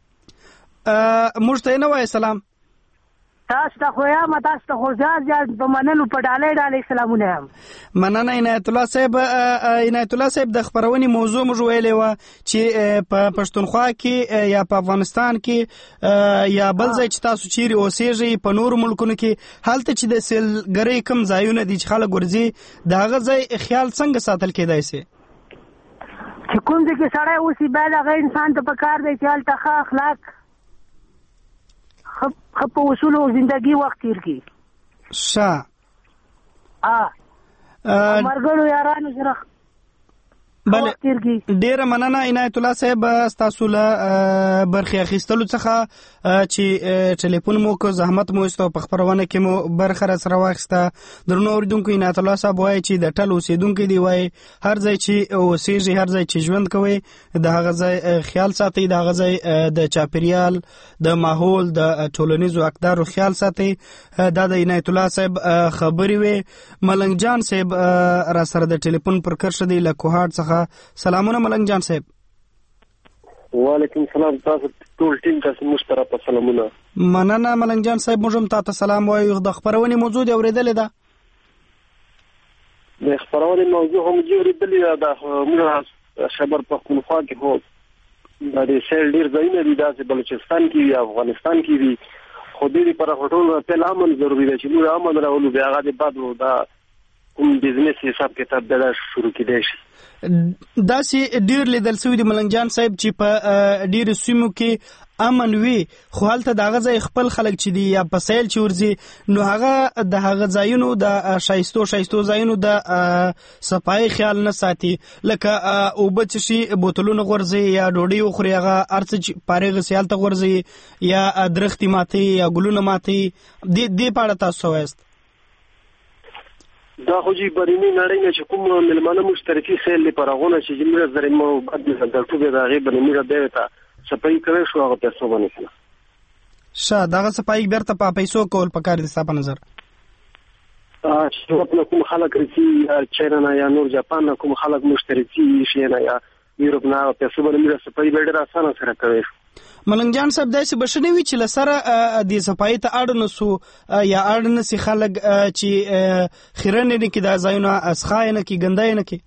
S3: موږ ته نه وای سلام.
S8: تاسو ته خو یم تاسو ته خو ځان په منلو په ډالۍ ډالۍ سلامونه یم.
S3: مننه عنایت الله صاحب. عنایت الله صاحب د خبرونې موضوع موږ ویلې وه چې په پښتونخوا کې یا په افغانستان کې یا بل ځای چې تاسو چیرې اوسېږئ په نورو ملکونو کې هلته چې د سیلګرۍ کوم ځایونه دي چې خلک ورځي د هغه ځای خیال څنګه ساتل کېدای سي؟
S8: چې کوم ځای کې سړی اوسي باید هغه انسان ته پکار دی چې هلته ښه اخلاق ښه په اصولو زندګي وخت تیر کړي.
S3: ښه
S8: ملګرو یارانو سره
S3: بله ډیره مننه عنایت الله صاحب ستاسو له برخې اخیستلو څخه چې ټلیفون مو کو زحمت مو ایستو په خبرونه کې مو برخه را سره واخیسته. درنو اوریدونکو عنایت الله صاحب وایي چې د ټل اوسیدونکي دی وایي هر ځای چې اوسېږي هر ځای چې ژوند کوي د هغه ځای خیال ساتي د هغه ځای د چاپیریال د ماحول د ټولنیزو اقدارو خیال ساتي. دا د عنایت الله صاحب خبرې وي. ملنګ جان صاحب را سره د ټلیفون پر کرښه دی له کوهاټ څخه. سلامونه ملنګ جان صاحب.
S10: وعلیکم السلام. تاسو ټول ټیم تاسو مشترک سلامونه.
S3: مننه ملنګ جان صاحب. موږ هم تاسو سلام وایو. د خبرونې موضوع دی اورېدلې ده؟
S10: د خبرونې موضوع هم دی اورېدلې ده. موږ خبر پښتونخوا کې هو د دې سیل ډیر ځایونه دي داسې بلوچستان کې یا افغانستان کې دي خو دې پر هټول په امن ضروري ده چې موږ امن راولو بیا هغه بعد دا کوم بزنس حساب کتاب د شروع کېدای شي.
S3: داسې ډیر لیدل شوي دي ملنګ جان صاحب چې په ډیرو سیمو کې امن وي خو هلته د هغه ځای خپل خلک چې دي یا په سیل چې ورځي نو هغه د هغه ځایونو د شایستو شایستو ځایونو د صفایي خیال نه ساتي. لکه اوبه څښي بوتلونه غورځي یا ډوډۍ وخوري هغه هر څه چې فارغ سي هلته غورځي یا درختې ماتي یا ګلونه ماتي. دې په اړه تاسو څه وایاست؟
S10: دا خو جی برینی نړۍ نه چې کوم ملمانه مشترکي سیل لپاره غونه چې جمله زری مو بعد د ټوګه د غیب نه میره دیتا سپای کوي شو هغه پیسو باندې کنه
S3: شه داغه سپای بیرته په پیسو کول پکار دي صاحب نظر.
S10: ا چې کوم خلک رسي چاینا نه یا نور جاپان نه کوم خلک مشترکي شي نه یا یورپ نه پیسو باندې میره سپای ډېر اسانه سره کوي.
S3: ملنګ جان صاحب داسې بشنه وی چې لسره د صفای ته اړ نه سو یا اړ نه سي خلک چې خیرنه نه کې د ځایونه اسخای نه کې ګندای نه کې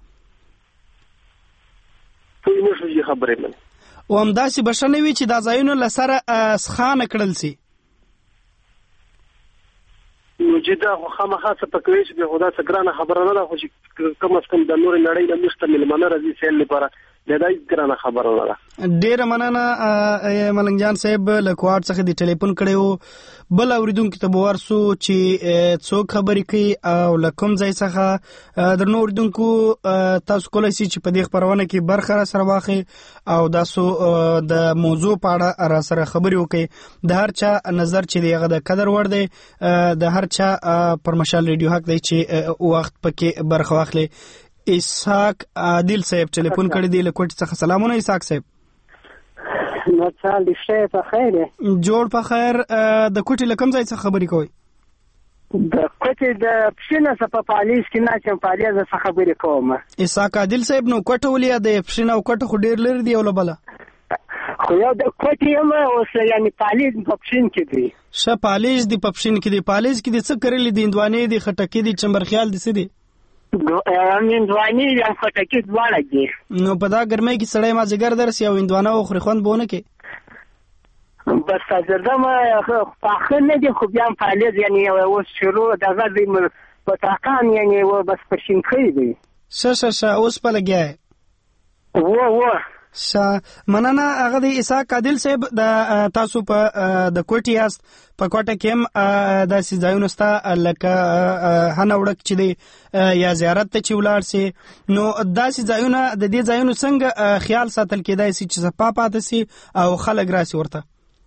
S10: ټول مشي خبرې من
S3: او هم داسې بشنه وی چې د ځایونه لسره اسخانه کړل سي
S10: نو چې دا خامخا څه پکوي چې خدا څخه ګرانه خبره نه ده خو چې کم از کم د نور نړۍ نه مستمل منره دي سیل لپاره دا دای ګرانه خبره نه ده.
S3: ډیره مننه ملنګ جان صاحب له کوهاټ څخه د ټلیفون کړو. بل اوریدونکو ته به ورسو چې څوک خبرې کوي او له کوم ځای څخه. درنو اوریدونکو تاسو کولای شئ چې په دې خبرونه کې برخه را سره واخلئ او تاسو د موضوع په اړه را سره خبرې وکړئ. د هر چا نظر چې دی هغه د قدر وړ دی. د هر چا پر مشال ریډیو حق دی چې وخت پکې برخه واخلي. اسحاق عادل صاحب ټلیفون کړی دی له کوټ څخه. سلامونه اسحاق صاحب.
S8: نو چال دې شه په خیر
S3: جوړ په خیر. د کوټ له کوم ځای څخه خبرې کوي؟
S8: د کوټ د پښینه څخه په پالیس کې نه چې پالیس څخه خبرې کوم.
S3: اسحاق عادل صاحب نو کوټ ولیا د پښینه او کوټ خو ډیر لري دی او بل
S8: خو یو د کوټ یم او یعنی پالیس په پښین کې دی.
S3: شه پالیس دی په پښین کې دی. پالیس کې د څه کړلې دي؟ اندوانې دي خټکی دي چمبرخیال دي څه دي؟
S8: اندوانې یا خټکی دواړه دي.
S3: نو په دا ګرمۍ کې سړی مازیګر درسي او اندوانه وخوري خوند به ونه کې
S8: بس تجربه ما پاخه نه دي خو بیا فعالیت یعنی اوس شروع دغه دی په تاقان یعنی و بس پښین کوي دی.
S3: شه شه شه اوس په لګیا
S8: و و
S3: شه مننه. هغه د اسحاق عادل صاحب د تاسو په د کوټي یاست په کوټه کې هم د سیځایونو ستا لکه هنه وړک چې دی یا زیارت ته چې ولاړ سي نو دا سیځایونه د دې ځایونو څنګه خیال ساتل کېدای سي چې صفا پاتې سي او خلک راسي ورته؟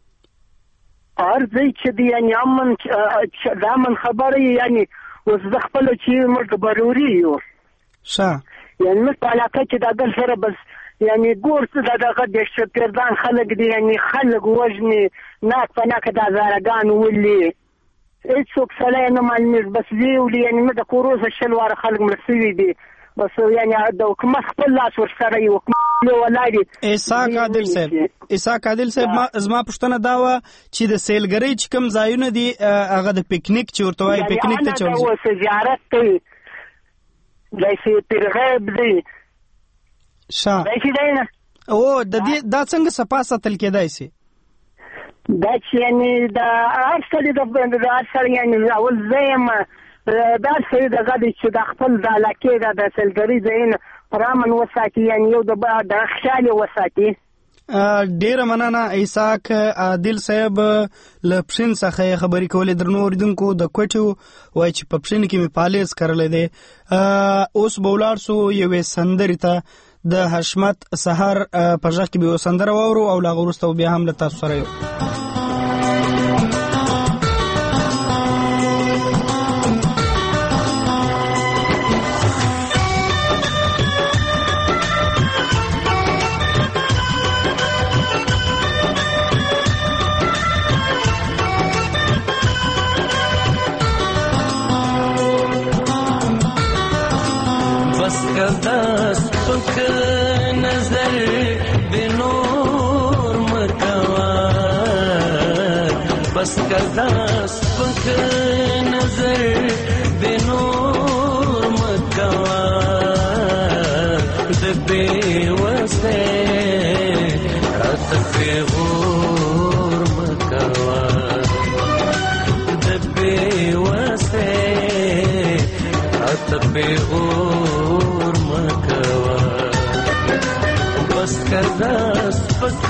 S8: هر ځای چې دی یعنی امن دا من خبره یعنی اوس د خپل چې موږ ضروري یو
S3: شه
S8: یعنی موږ په علاقه کې د دل سره بس یعنی ګور څه دغه د شپردان خلک دي یعنی خلک وژني ناک په ناک د زارګان ولي هیڅوک سړی نه معلومېږي. بس وی ولي یعنې نه د کوروزه شل واره خلک مړه سوي دي. بس یعنې د حکومت خپل لاس ورسره یي. حکومت ولاړ دي.
S1: اسحاق عادل صاحب اسحاق عادل صاحب زما پوښتنه دا وه چې د سیلګرۍ چې کوم ځایونه دي هغه د پکنیک چې ورته وایي پکنیک ته چې
S8: اوس زیارت کوي داسې پرغیب دی
S1: ښه
S8: داسې دی نه
S1: او د دې دا څنګه صفا ساتل کېدای شي؟
S8: دا چې یعنې د هر سړي د هر سړي یعنې اول زه یم دا سړي دغه دی چې د خپل د علاقې د د سیلګرۍ ځایونه پر امن وساتي، یعنې یو د خیال یې وساتي.
S1: ډیره مننه اسحاق عادل صاحب له پښین څخه خبرې کولې. درنو اوریدونکو د کوټې وایي چې په پښین کې مې پالیز کرلی دی. اوس به ولاړ سو یوې سندرې ته د حشمت سهار په غږ کې به یوه سندره واورو او له هغه وروسته بیا هم له تاسو سره یو
S11: बस करदा स्पक नजर बेनूर मकवा दबे वसे रात पे गूर मकवा दबे वसे रात पे गूर मकवा बस करदा स्पक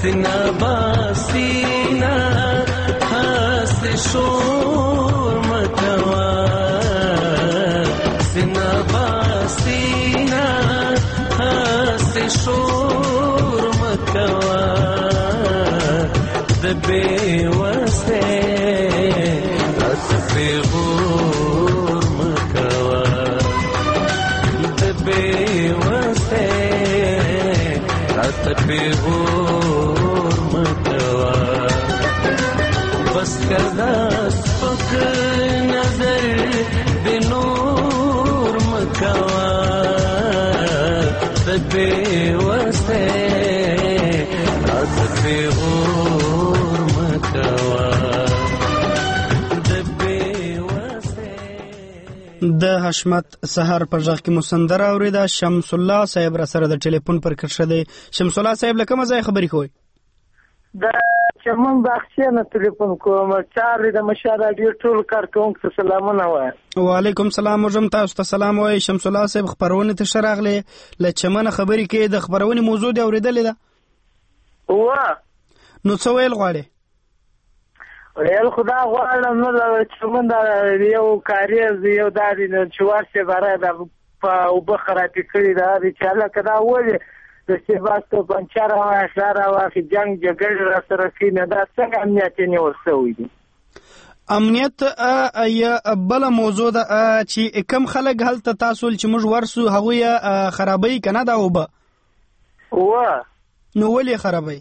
S11: سینابا سینا هست شور مکوا سینابا سینا هست شور مکوا د بیوسته راته پیغور مکوا د بیوسته راته پیغور مکوا بس کردا سپک نظر د نور مکوا د بیوسته راته پیغور مکوا
S1: د حشمت سحر پر ځخ کې مسندر اوریدا شمس الله صاحب را سره د ټلیفون پر کښه دی. شمس الله صاحب لکه مزه خبرې کوي
S12: د چمن باغچې نه ټلیفون کوم چارې د مشار رادیو ټول کارکونکو ته سلامونه وایم.
S1: وعلیکم السلام وجم تاسو ته سلام وای. شمس الله صاحب خبرونه ته شراغله ل چمن خبرې کې د خبرونه موضوع دی اوریدلې ده
S12: وا
S1: نو څه ویل غواړي؟
S12: ویل خدا غواړم نو چې مونږ یو کاریز یو دادی نو چې ورشه برای د په وبخراتي کړی دا چې الله کدا وله د سیباستو پنچار او اشاره واخی جنگ جګړه را سره کینه دا څنګه امنیت نه ورسوي دي.
S1: امنیت یا بل موضوع ده چې کم خلک هلته تاسو چې موږ ورسو هغه خرابې کنه دا وبه
S12: وا
S1: نو ولې خرابې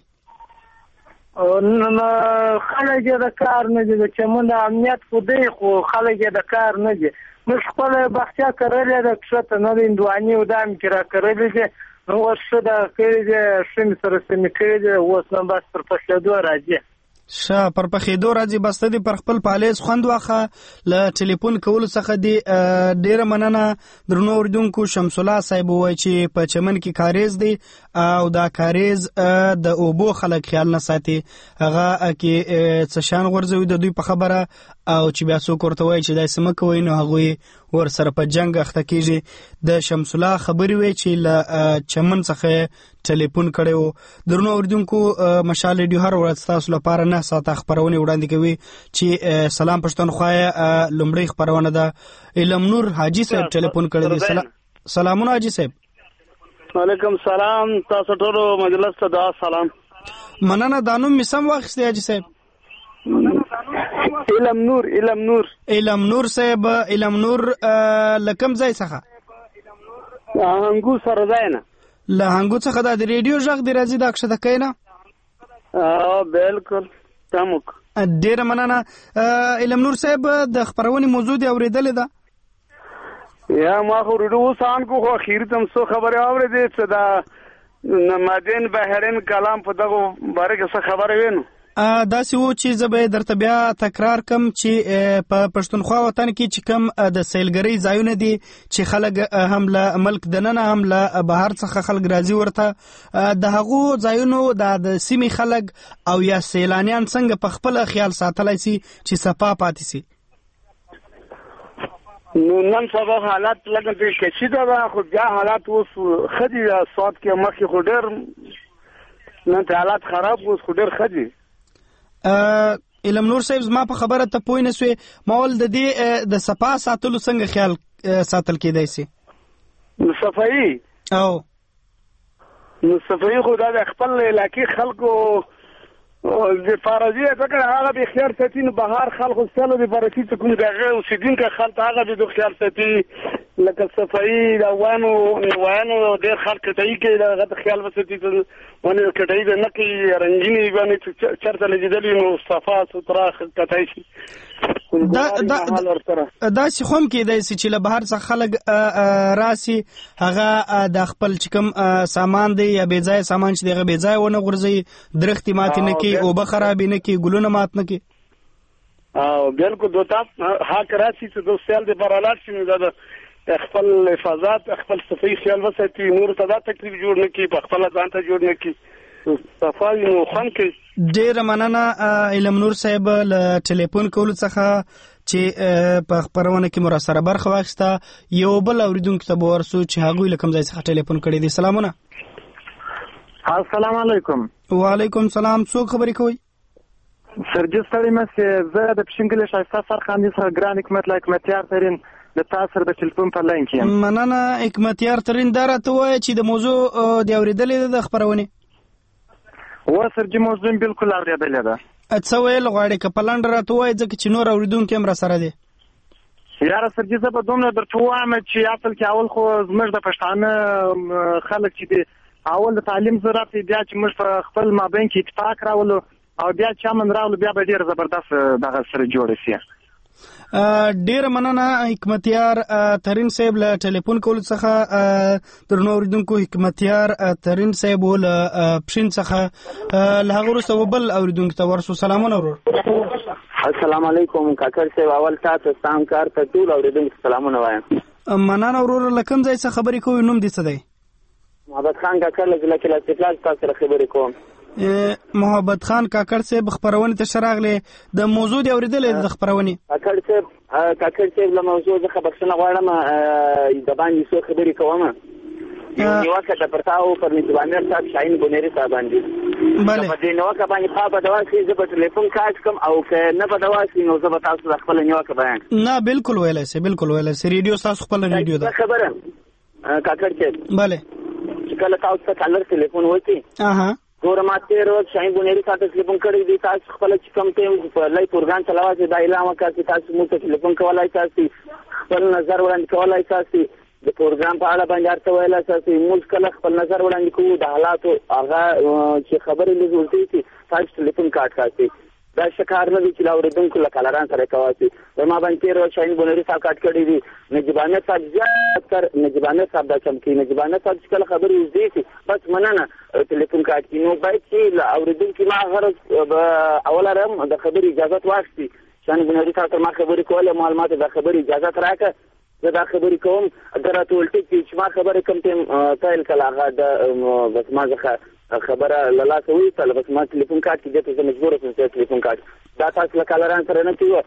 S12: نو خلک د کار نه دي چې موږ امنیت خو دی خو خلک د کار نه دي موږ خپل بختیا کړل د کښته نه اندواني او دام کرا کړل دي نو ورشه دا کړی دي شم سره سم کړی دي اوس نو بس پر پښېدو راځي
S1: شا پر پخېدو راځي بس ته پر خپل پالیز خوند واخه ل ټلیفون کول څخه دی ډیره مننه درنو اوریدونکو. شمس الله صاحب وای چې په چمن کې کاریز دی او دا کاریز د اوبو خلک خیال نه ساتي هغه کې څه شان غورځوي د دوی په خبره او چې بیا څوک ورته وای چې دای سم کوي نو هغه ور سره په جنگ اخته کیږي. د شمس الله خبري وای چې ل چمن څخه ټلیفون کړو. درنو اوریدونکو مشال ریډیو هر ورځ تاسو لپاره نه ساته خبرونه وړاندې کوي چې سلام پښتونخوا لومړی خبرونه ده. علم نور حاجی صاحب ټلیفون کړی. سلامونه حاجی صاحب.
S13: وعلیکم سلام تاسو ټول مجلس ته دا سلام
S1: مننه. دانو مسم واخستې حاجی صاحب.
S13: علم نور علم نور
S1: علم نور صاحب علم نور لکم ځای څخه
S13: هنګو سره ځای نه
S1: له هنګو څخه د ریډیو ژغ دی راځي دا ښه د کینا
S13: اه بالکل تموک
S1: ډیر مننه. علم نور صاحب د خبرونې موضوع دی اوریدل ده
S13: یا ما خو ریډیو سان کو خو اخیر تم سو خبره اوریدې چې دا نمادین بهرین کلام په دغه باره کې څه خبره وینو
S1: دا سی وو چې زبې درته بیا تکرار کم چې په پښتونخوا وطن کې چې کم د سیلګری ځایونه دي چې خلک هم له ملک دننه هم له بهر څخه خلک راځي ورته د هغو ځایونو د سیمې خلک او یا سیلانیان څنګه په خپل خیال ساتلای شي چې صفا پاتې شي.
S13: نو نن سبا حالات لکه چې شیدا خو بیا حالات اوس خدي صوت کې مخې خو ډېر نن حالات خراب اوس خو ډېر خدي.
S1: علم نور صاحب زما په خبره ته پوه نه سوې مول د دې د صفا ساتلو څنګه خیال ساتل کېدای شي؟
S13: نو صفایي
S1: او
S13: نو صفایي خو دا خپل علاقې خلکو د فارزیه څنګه هغه به خیال ساتي نو بهر خلکو سره د فارسی څخه دغه اوسیدونکو خلک هغه به خیال ساتي لکه صفایي دا وانه وانه ډېر خلک ته یې کې دا خیال وساتي ونه کټای د نکي رنگینی باندې چرته لګیدلی نو صفا سترا کټای شي
S1: دا دا دا چې خوم کې د چې له بهر څخه خلک راسي هغه د خپل چکم سامان دی یا بې ځای سامان چې دغه بې ځای ونه غورځي درختي مات نه کی او بخراب نه کی ګلونه مات نه کی
S13: او بالکل دوتا حق راسي چې دوه سال د برالات شنو دا خپل حفاظت خپل صفای خیال وساتي نور ته دا تکلیف جوړ نه کی په خپل ځان ته جوړ نه کی صفای نو خان کی.
S1: ډیر مننه علم نور صاحب له ټلیفون کول څخه چې په خبرونه کې مر سره برخه واخسته. یو بل اوریدونکو ته ورسو چې هغه لکم ځای څخه ټلیفون کړی دی. سلامونه.
S12: السلام علیکم.
S3: وعلیکم سلام. څوک خبرې کوي؟
S14: سرجس ستړی مې زه د پښینګلې شایسته سرخاندي سره ګران حکمت لا حکمتیار ترين د تاسو سره د ټلیفون په لاین کې.
S3: مننه حکمتیار ترين. دا راته وایي چې د موضوع د اوریدلې د خبرونه
S14: و سرجي موضوع بالکل اوریدلې ده.
S3: اڅ ویل غواړي ک پلان راته وایي ځکه چې نور اوریدونکو هم را سره دي.
S14: یاره سرجي زه په دومره درته وایم چې اصل کې اول خو زموږ د پښتانه خلک چې دي اول د تعلیم ضرورت دی، بیا چې موږ په خپل مابین کې اتفاق راولو او بیا چې امن راولو بیا به ډیر زبردست دغه سره جوړ شي.
S3: ډیر مننه حکمتیار ترين صاحب له ټلیفون کول څخه درنو اوریدونکو. حکمتیار ترين صاحب ول پښین څخه له هغه وروسته وبل اوریدونکو ته ورسو. سلامونه ورور.
S15: السلام علیکم کاکر صاحب. اول تاسو سلام کار ته ټول اوریدونکو سلامونه وایم.
S3: مننه ورور. لکم ځای څخه خبرې کوي؟ نوم دې څه دی؟
S15: محمد خان کاکر له ضلع کې استقلال تاسو سره خبرې کوم.
S3: محمد خان کاکر صاحب خبرونه ته شراغله د موضوع دی اوریدلې د خبرونه.
S15: کاکر صاحب کاکر صاحب له موضوع څخه بخښنه غواړم د باندې څو خبرې کوم. یو وخت د پرتاو پر نظامیر صاحب شاهین بونيري صاحب باندې بله په دې نو کا باندې په بدوا کې زه په ټلیفون کاټ کوم او که نه بدوا کې نو زه به تاسو د خپل نیو کا بیان
S3: نه بالکل ویلای سي بالکل ویلای سي. ریډیو تاسو خپل ریډیو ده
S15: خبره کاکر صاحب.
S3: بله
S15: چې کله تاسو ته کلر ټلیفون وتی
S3: اها
S15: ګور ماته روز شاهین بونيري صاحب ټلیفون کړی دی تاسو خپل چې کوم ټیم په لای پروګرام چلاوځي دا اعلان وکړي تاسو مو ته ټلیفون کولای تاسو خپل نظر وړاندې کولای تاسو د پروګرام په اړه باندې ارته ویل تاسو موږ کله خپل نظر وړاندې کوو د حالاتو هغه چې خبرې لږ ورتي تاسو ټلیفون کاټ کاټي دا شکار نه دي چې اوریدونکو له کلران سره کوي. ما باندې روز شاهین بونيري صاحب کاټ کړی دی نجیبانه صاحب زیات تر نجیبانه صاحب د چمکی نجیبانه صاحب چې کله خبرې وزدي بس مننه ټلیفون کاټ کی نو باید چې اوریدونکو ما غرض اوله رم د خبرې اجازه واخلي. شاهین بونيري صاحب ما خبرې کوله معلومات د خبرې اجازه راکړه زه دا خبرې کوم درته ولټي چې ما خبرې کوم ټیم تایل کله هغه د بس ما ځخه خبره لاله کوي تل بس ما ټلیفون کاټ کې دته زه مجبور شوم چې ټلیفون کاټ دا تاسو له کالران سره نه کیو.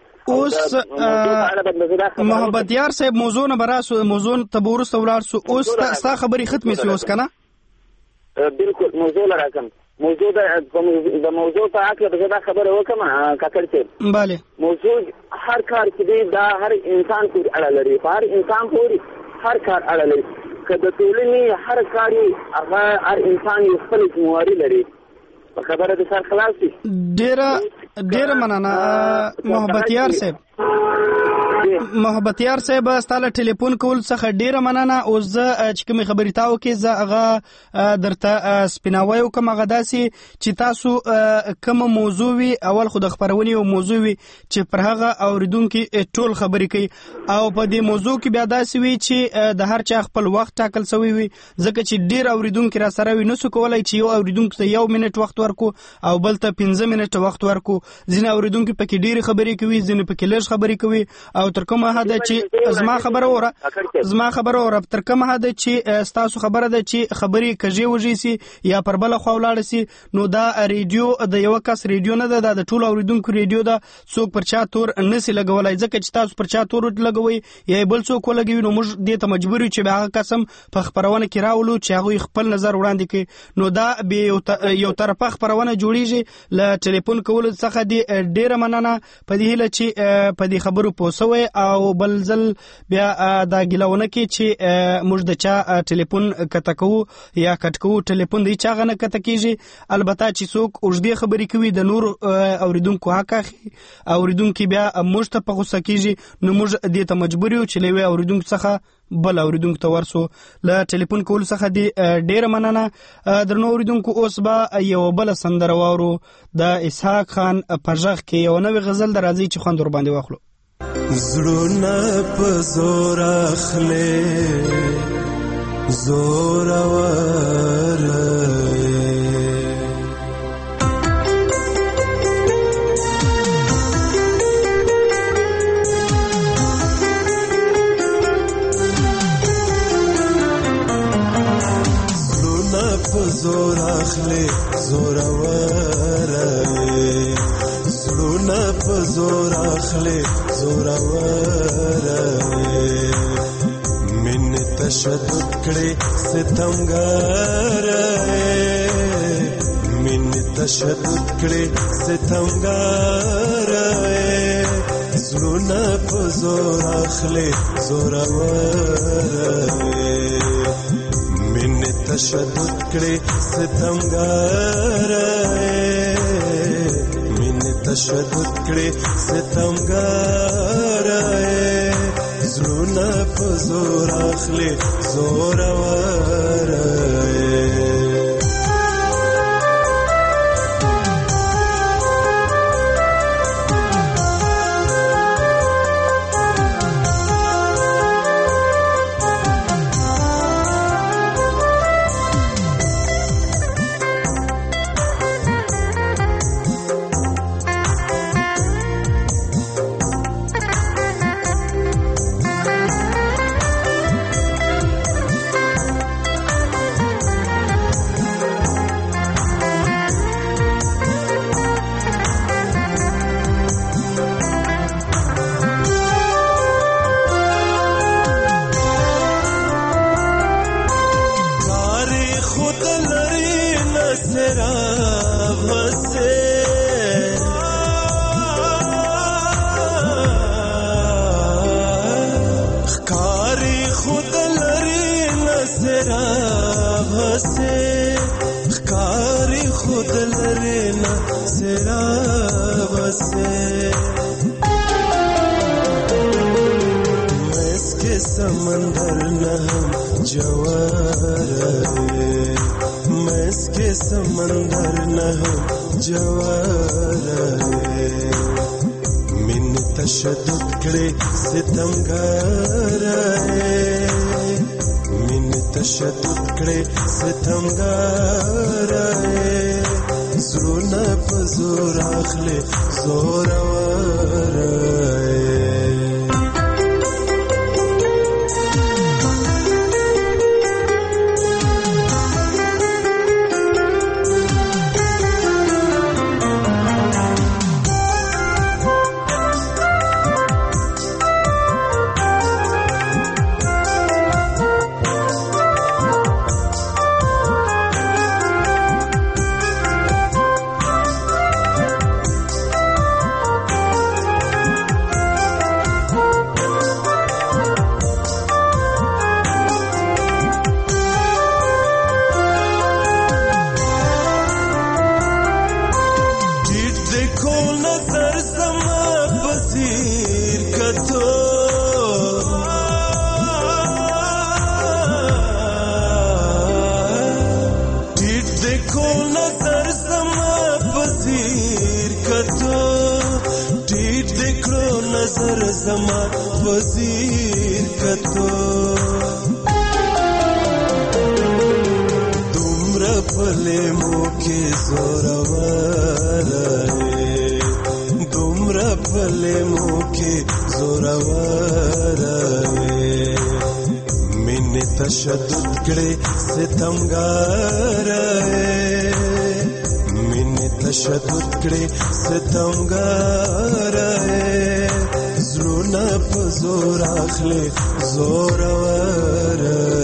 S3: اوس محمد یار صاحب موضوع نه براسو موضوع ته ورسته ولارسو اوس تاسو خبرې ختمې شي اوس کنه
S15: بالکل موضوع لراکم موضوع د موضوع په اړه به دا خبره وکم کاکر صاحب.
S3: bale
S15: موضوع هر کار کې دا هر انسان پورې اړه لري هر انسان پورې هر کار اړه لري کله ټولنې هر کاری هغه هر انسان یو خپل ذمہواری لري په خبره د سر خلاصي.
S3: ډېر ډېر مننه محمد یار صاحب. محمد یار صاحب ستاسو ټلیفون کول څخه ډیره مننه. او زه چې کوم خبرې تاو کې زه هغه درته سپیناوي کوم هغه داسي چې تاسو کوم موضوع وي اول خو د خبرونې او موضوع وي چې پر هغه اوریدونکو ټول خبرې کوي او په دې موضوع کې بیا داسي وي چې د هر چا خپل وخت ټاکل شوی وي ځکه چې ډیر اوریدونکو را سره وي نو څه کولای چې یو اوریدونکو ته یو منټ وخت ورکو او بل ته پنځه منټه وخت ورکو. ځینې اوریدونکو پکې ډیر خبرې کوي ځینې پکې لږ خبرې کوي او تر کومه حد چې زما خبره وره زما خبره وره تر کومه حد چې تاسو خبره ده چې خبرې کجې وږي سي یا پر بل خو ولاړ سي نو دا ریډیو د یو کس ریډیو نه ده د ټولو اوریدونکو ریډیو ده. څوک پر چا تور نسی لګولای ځکه چې تاسو پر چا تور لګوي یا بل څوک ولګوي نو موږ دې ته مجبور یو چې هغه قسم په خبرونه کې راولو چې هغه خپل نظر وړاندې کوي. نو دا به یو طرفه خبرونه جوړیږي ل ټلیفون کول څخه دی. ډیره مننه په دې هله چې په دې خبرو پوسوي او بل ځل بیا دا ګلونه کې چې موږ د چا ټلیفون کته کوو یا کټ کوو ټلیفون دی چا غنه کته کیږي. البته چې څوک اوږدې خبرې کوي د نور اوریدونکو حق اخی اوریدونکو بیا موږ ته په غوسه کیږي نو موږ دې ته مجبور یو چې لوي اوریدونکو څخه بل اوریدونکو ته ورسو. له ټلیفون کول څخه دی ډیره مننه. درنو اوریدونکو اوس به یو بل سندره واورو د اسحاق خان پژغ کې یو نوې غزل درازي چې خوند ور باندې واخلو.
S11: زړونه په زور اخلي زور ورلې زړونه په زور اخلي زور ورلې زړونه په زور اخلي زور ورلې من تشدد کړي ستمګر من تشدد کړي ستمګار زړونه په زور اخلي زورور مين تشدد کړي ستمګار مين تشدد کړي ستمګار زړونه په زور اخلي زورور समंदर न हम जवार मैं इसके समंदर न हम जवार मिन तशद्दुद करे सितमगार मिन तशद्दुद करे सितमगार زړونه په زور اخلي زورور वजीर कतो तुमरा पले मोके जोरावर तुमरा पले मोके जोरावर मिन तशद्दुद करे सितमगार मिन तशद्दुद करे सितमगार زړونه په زور اخلي زورور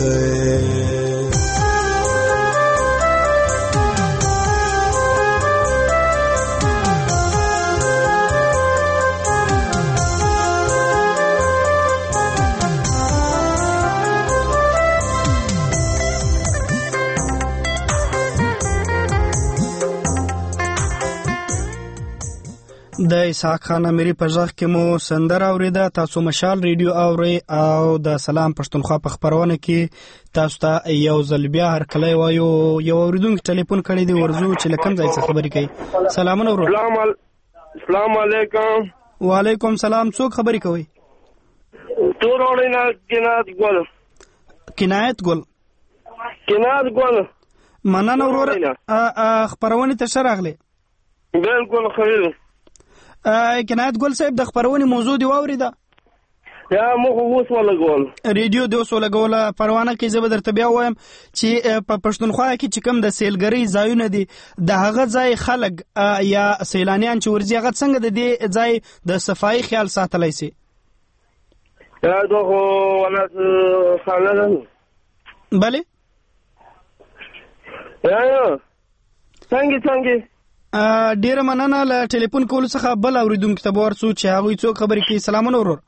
S1: د اسحاق خان اميري په ځخ کې مو سندره اوریده. تاسو مشال ریډیو اوري او د سلام پښتونخوا په خبرونه کې تاسو ته یو ځل بیا هر کله وایو یو اوریدونکو ټلیفون کړی دی ورزو چې لکم ځای څخه خبرې کوي. سلامونه ورو.
S16: السلام علیکم.
S1: وعلیکم سلام. څوک خبرې کوي؟
S16: تورونه کنایت ګل.
S1: کنایت ګل.
S16: کنایت ګل.
S1: مننه ورور. خبرونه ته شراغله.
S16: بالکل خیر.
S1: کنایت ګل صاحب د خبرونې موضوع دی واوریده؟
S16: یا موږ اوس ولګول
S1: ریډیو د اوس ولګول پروانه کې زه به درته بیا وایم چې په پښتونخوا کې چې کوم د سیلګری ځایونه دي د هغه ځای خلک یا سیلانیان چې ورځي هغه څنګه د دې ځای د صفایي خیال ساتلی سي؟
S16: یا دغه ولا خلل
S1: بله
S16: یا یا څنګه څنګه
S3: ډیره مننه. له ټلیفون کول څخه بل اوریدونکو ته ورسو چې هغه څوک خبرې کوي. سلامونه ورور.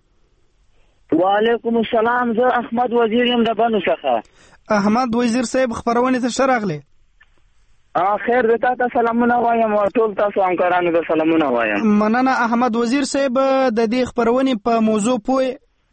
S17: وعلیکم السلام. زه احمد وزیر یم د بنو څخه.
S3: احمد وزیر صاحب خبرونه ته شراغله.
S17: خیر د تاسو سلامونه وایم او ټول تاسو همکارانو ته سلامونه وایم.
S3: مننه احمد وزیر صاحب. د دې خبرونه په موضوع پوي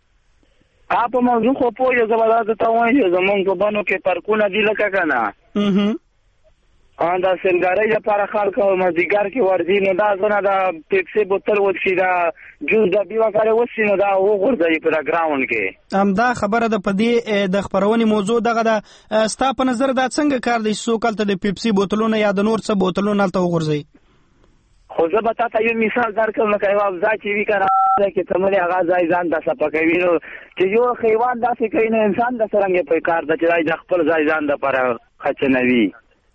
S17: ا په موضوع خو پوي زبردست ته وایم چې زمونږ په بنو کې پارکونه دي لکه کنه.
S3: اها
S17: ان دا سنگاري لپاره خلک مزیګر کې ورځي نو دا زنه دا پیپسي بوتل وڅي دا جوس د بیوا کار وڅي نو دا وګورځي په ګراوند کې.
S3: ام دا خبره د پدې د خبرونې موضوع دغه د ستا په نظر دا څنګه کار دی سو کالته د پیپسي بوتلونو یا د نور څه بوتلونو ته وګورځي؟
S17: خو زه به تاسو یو مثال درکوم نو کوي واځي چې وی کار کې تمره هغه ځای ځان د سپکوي نو چې یو حیوان داسې کوي نو انسان د سرنګ په کار د چې د خپل ځای ځان د پر خچنوي.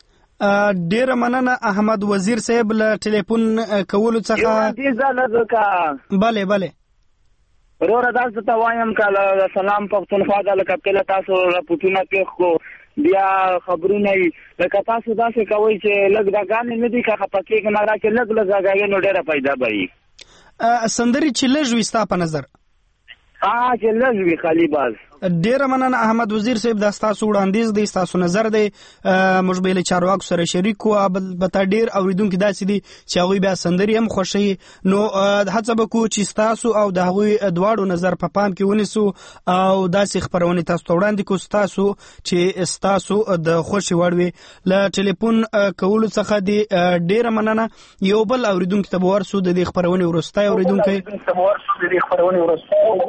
S3: ډیر مننه احمد وزیر صاحب له ټلیفون کولو څخه.
S17: یو دې زله کا
S3: bale bale
S17: ورور تاسو ته وایم کله سلام پښتونخوا د لکپل تاسو راپورټونه پیښ کو بیا خبرونه لکه تاسو داسې کوي چې لږ د غانې نه دي که پکې نه راځي لږ لږ غاګي نو ډیره پیدا وي.
S3: سندري چې لږ وي ستا په نظر؟
S17: اه چې لږ وي خالي باز.
S3: ډیر مننه احمد وزیر صاحب د تاسو وړاندیز دی تاسو نظر دی موږ به له چارواکو سره شریک او به ډیر اوریدونکو داسې دي چې هغه بیا سندري هم خوشي نو هڅه وکړو چې تاسو او د هغوی دواړو نظر په پام کې ونیسو او داسې خبرونه تاسو وړاندې کو تاسو چې تاسو د خوشي وړوي. له ټلیفون کولو څخه دی ډیر مننه. یو بل اوریدونکو ته ورسو د خبرونه ورستای اوریدونکو.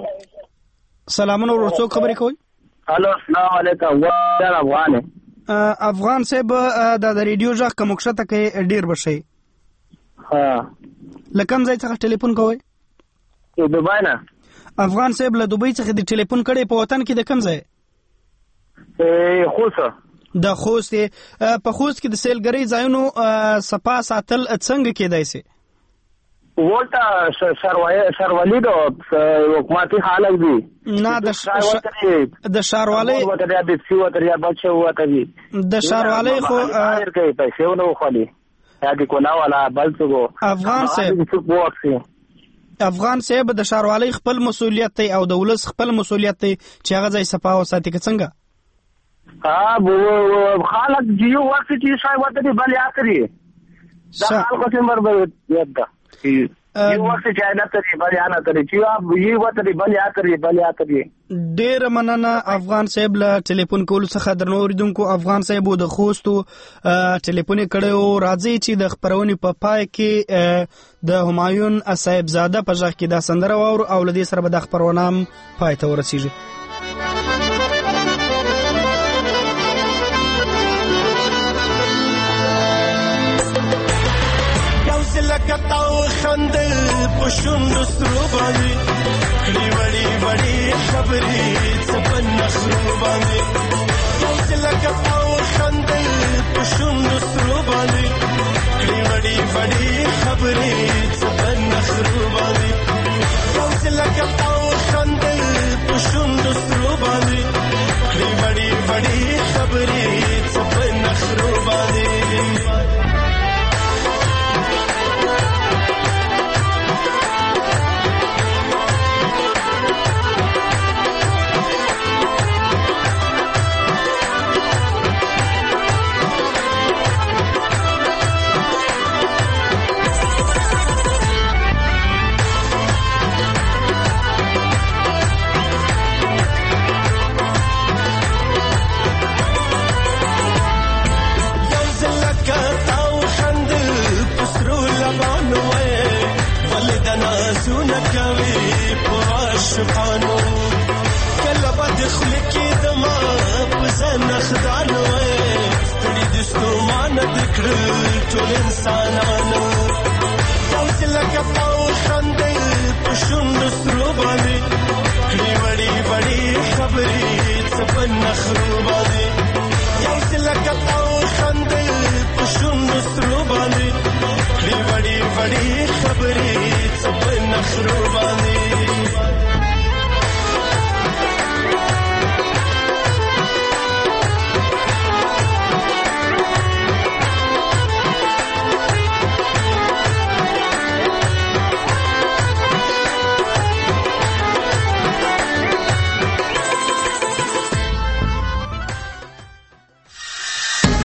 S3: سلامونه ورڅو خبرې کوي.
S16: الو السلام علیکم. و افغان
S3: افغان صاحب د ریډیو ځخ کوم ښه کې ډیر بشي.
S16: ها
S3: لکم ځای څخه ټلیفون کوي؟
S16: دوبای نه.
S3: افغان صاحب له دوبای څخه د ټلیفون کړي په وطن کې د کوم ځای؟
S16: ا خوسه
S3: د خوست. په خوست کې د سیلګری ځایونو صفا ساتل څنګه کېدای شي؟
S16: ولتا شاروالي دو حکومتي حالت دي
S3: نه د د شاروالي
S16: وته د بيسي وته یا بچو وته دي
S3: د شاروالي خو
S16: غیر کوي پیسې ونه خالي یا د کونا ولا بلڅو
S3: افغان صاحب افغان صاحب د شاروالي خپل مسولیت دی او د ولس خپل مسولیت دی چې هغه ځای صفا او ساتي څنګه.
S16: ها بو خالق جیو وخت چې شای وته دي بل یا کړی دا خلکو څنګه بربر یاد یو وخت چې نه ترې بل یا نه ترې چې یو وخت دی بل یا ترې بل یا ترې.
S3: ډیر مننه افغان صاحب له ټلیفون کول څخه درنو اوریدونکو. افغان صاحب د خوستو ټلیفون کړو راځي چې د خبرونې په پای کې د همایون صاحبزاده په ځخ کې د سندره وور او لدی سره به د خبرونه پای ته ورسیږي.
S11: کتاو خندل پښوند سترو باندې کړي وړي وړي خبرې څپن نخرو باندې یو څل کتاو خندل پښوند سترو باندې کړي وړي وړي خبرې څپن نخرو باندې یو څل کتاو خندل پښوند سترو باندې کړي وړي وړي خبرې څپن نخرو باندې. شقانو کله بد خلکی دما پسن خدانو ستړي دستو مان دکړ ټول انسانانو اوس لکه پاو خندل پښوند سترو باندې کړي وړي وړي خبرې څپن نخرو باندې اوس لکه پاو خندل پښوند سترو باندې کړي وړي وړي خبرې څپن نخرو باندې.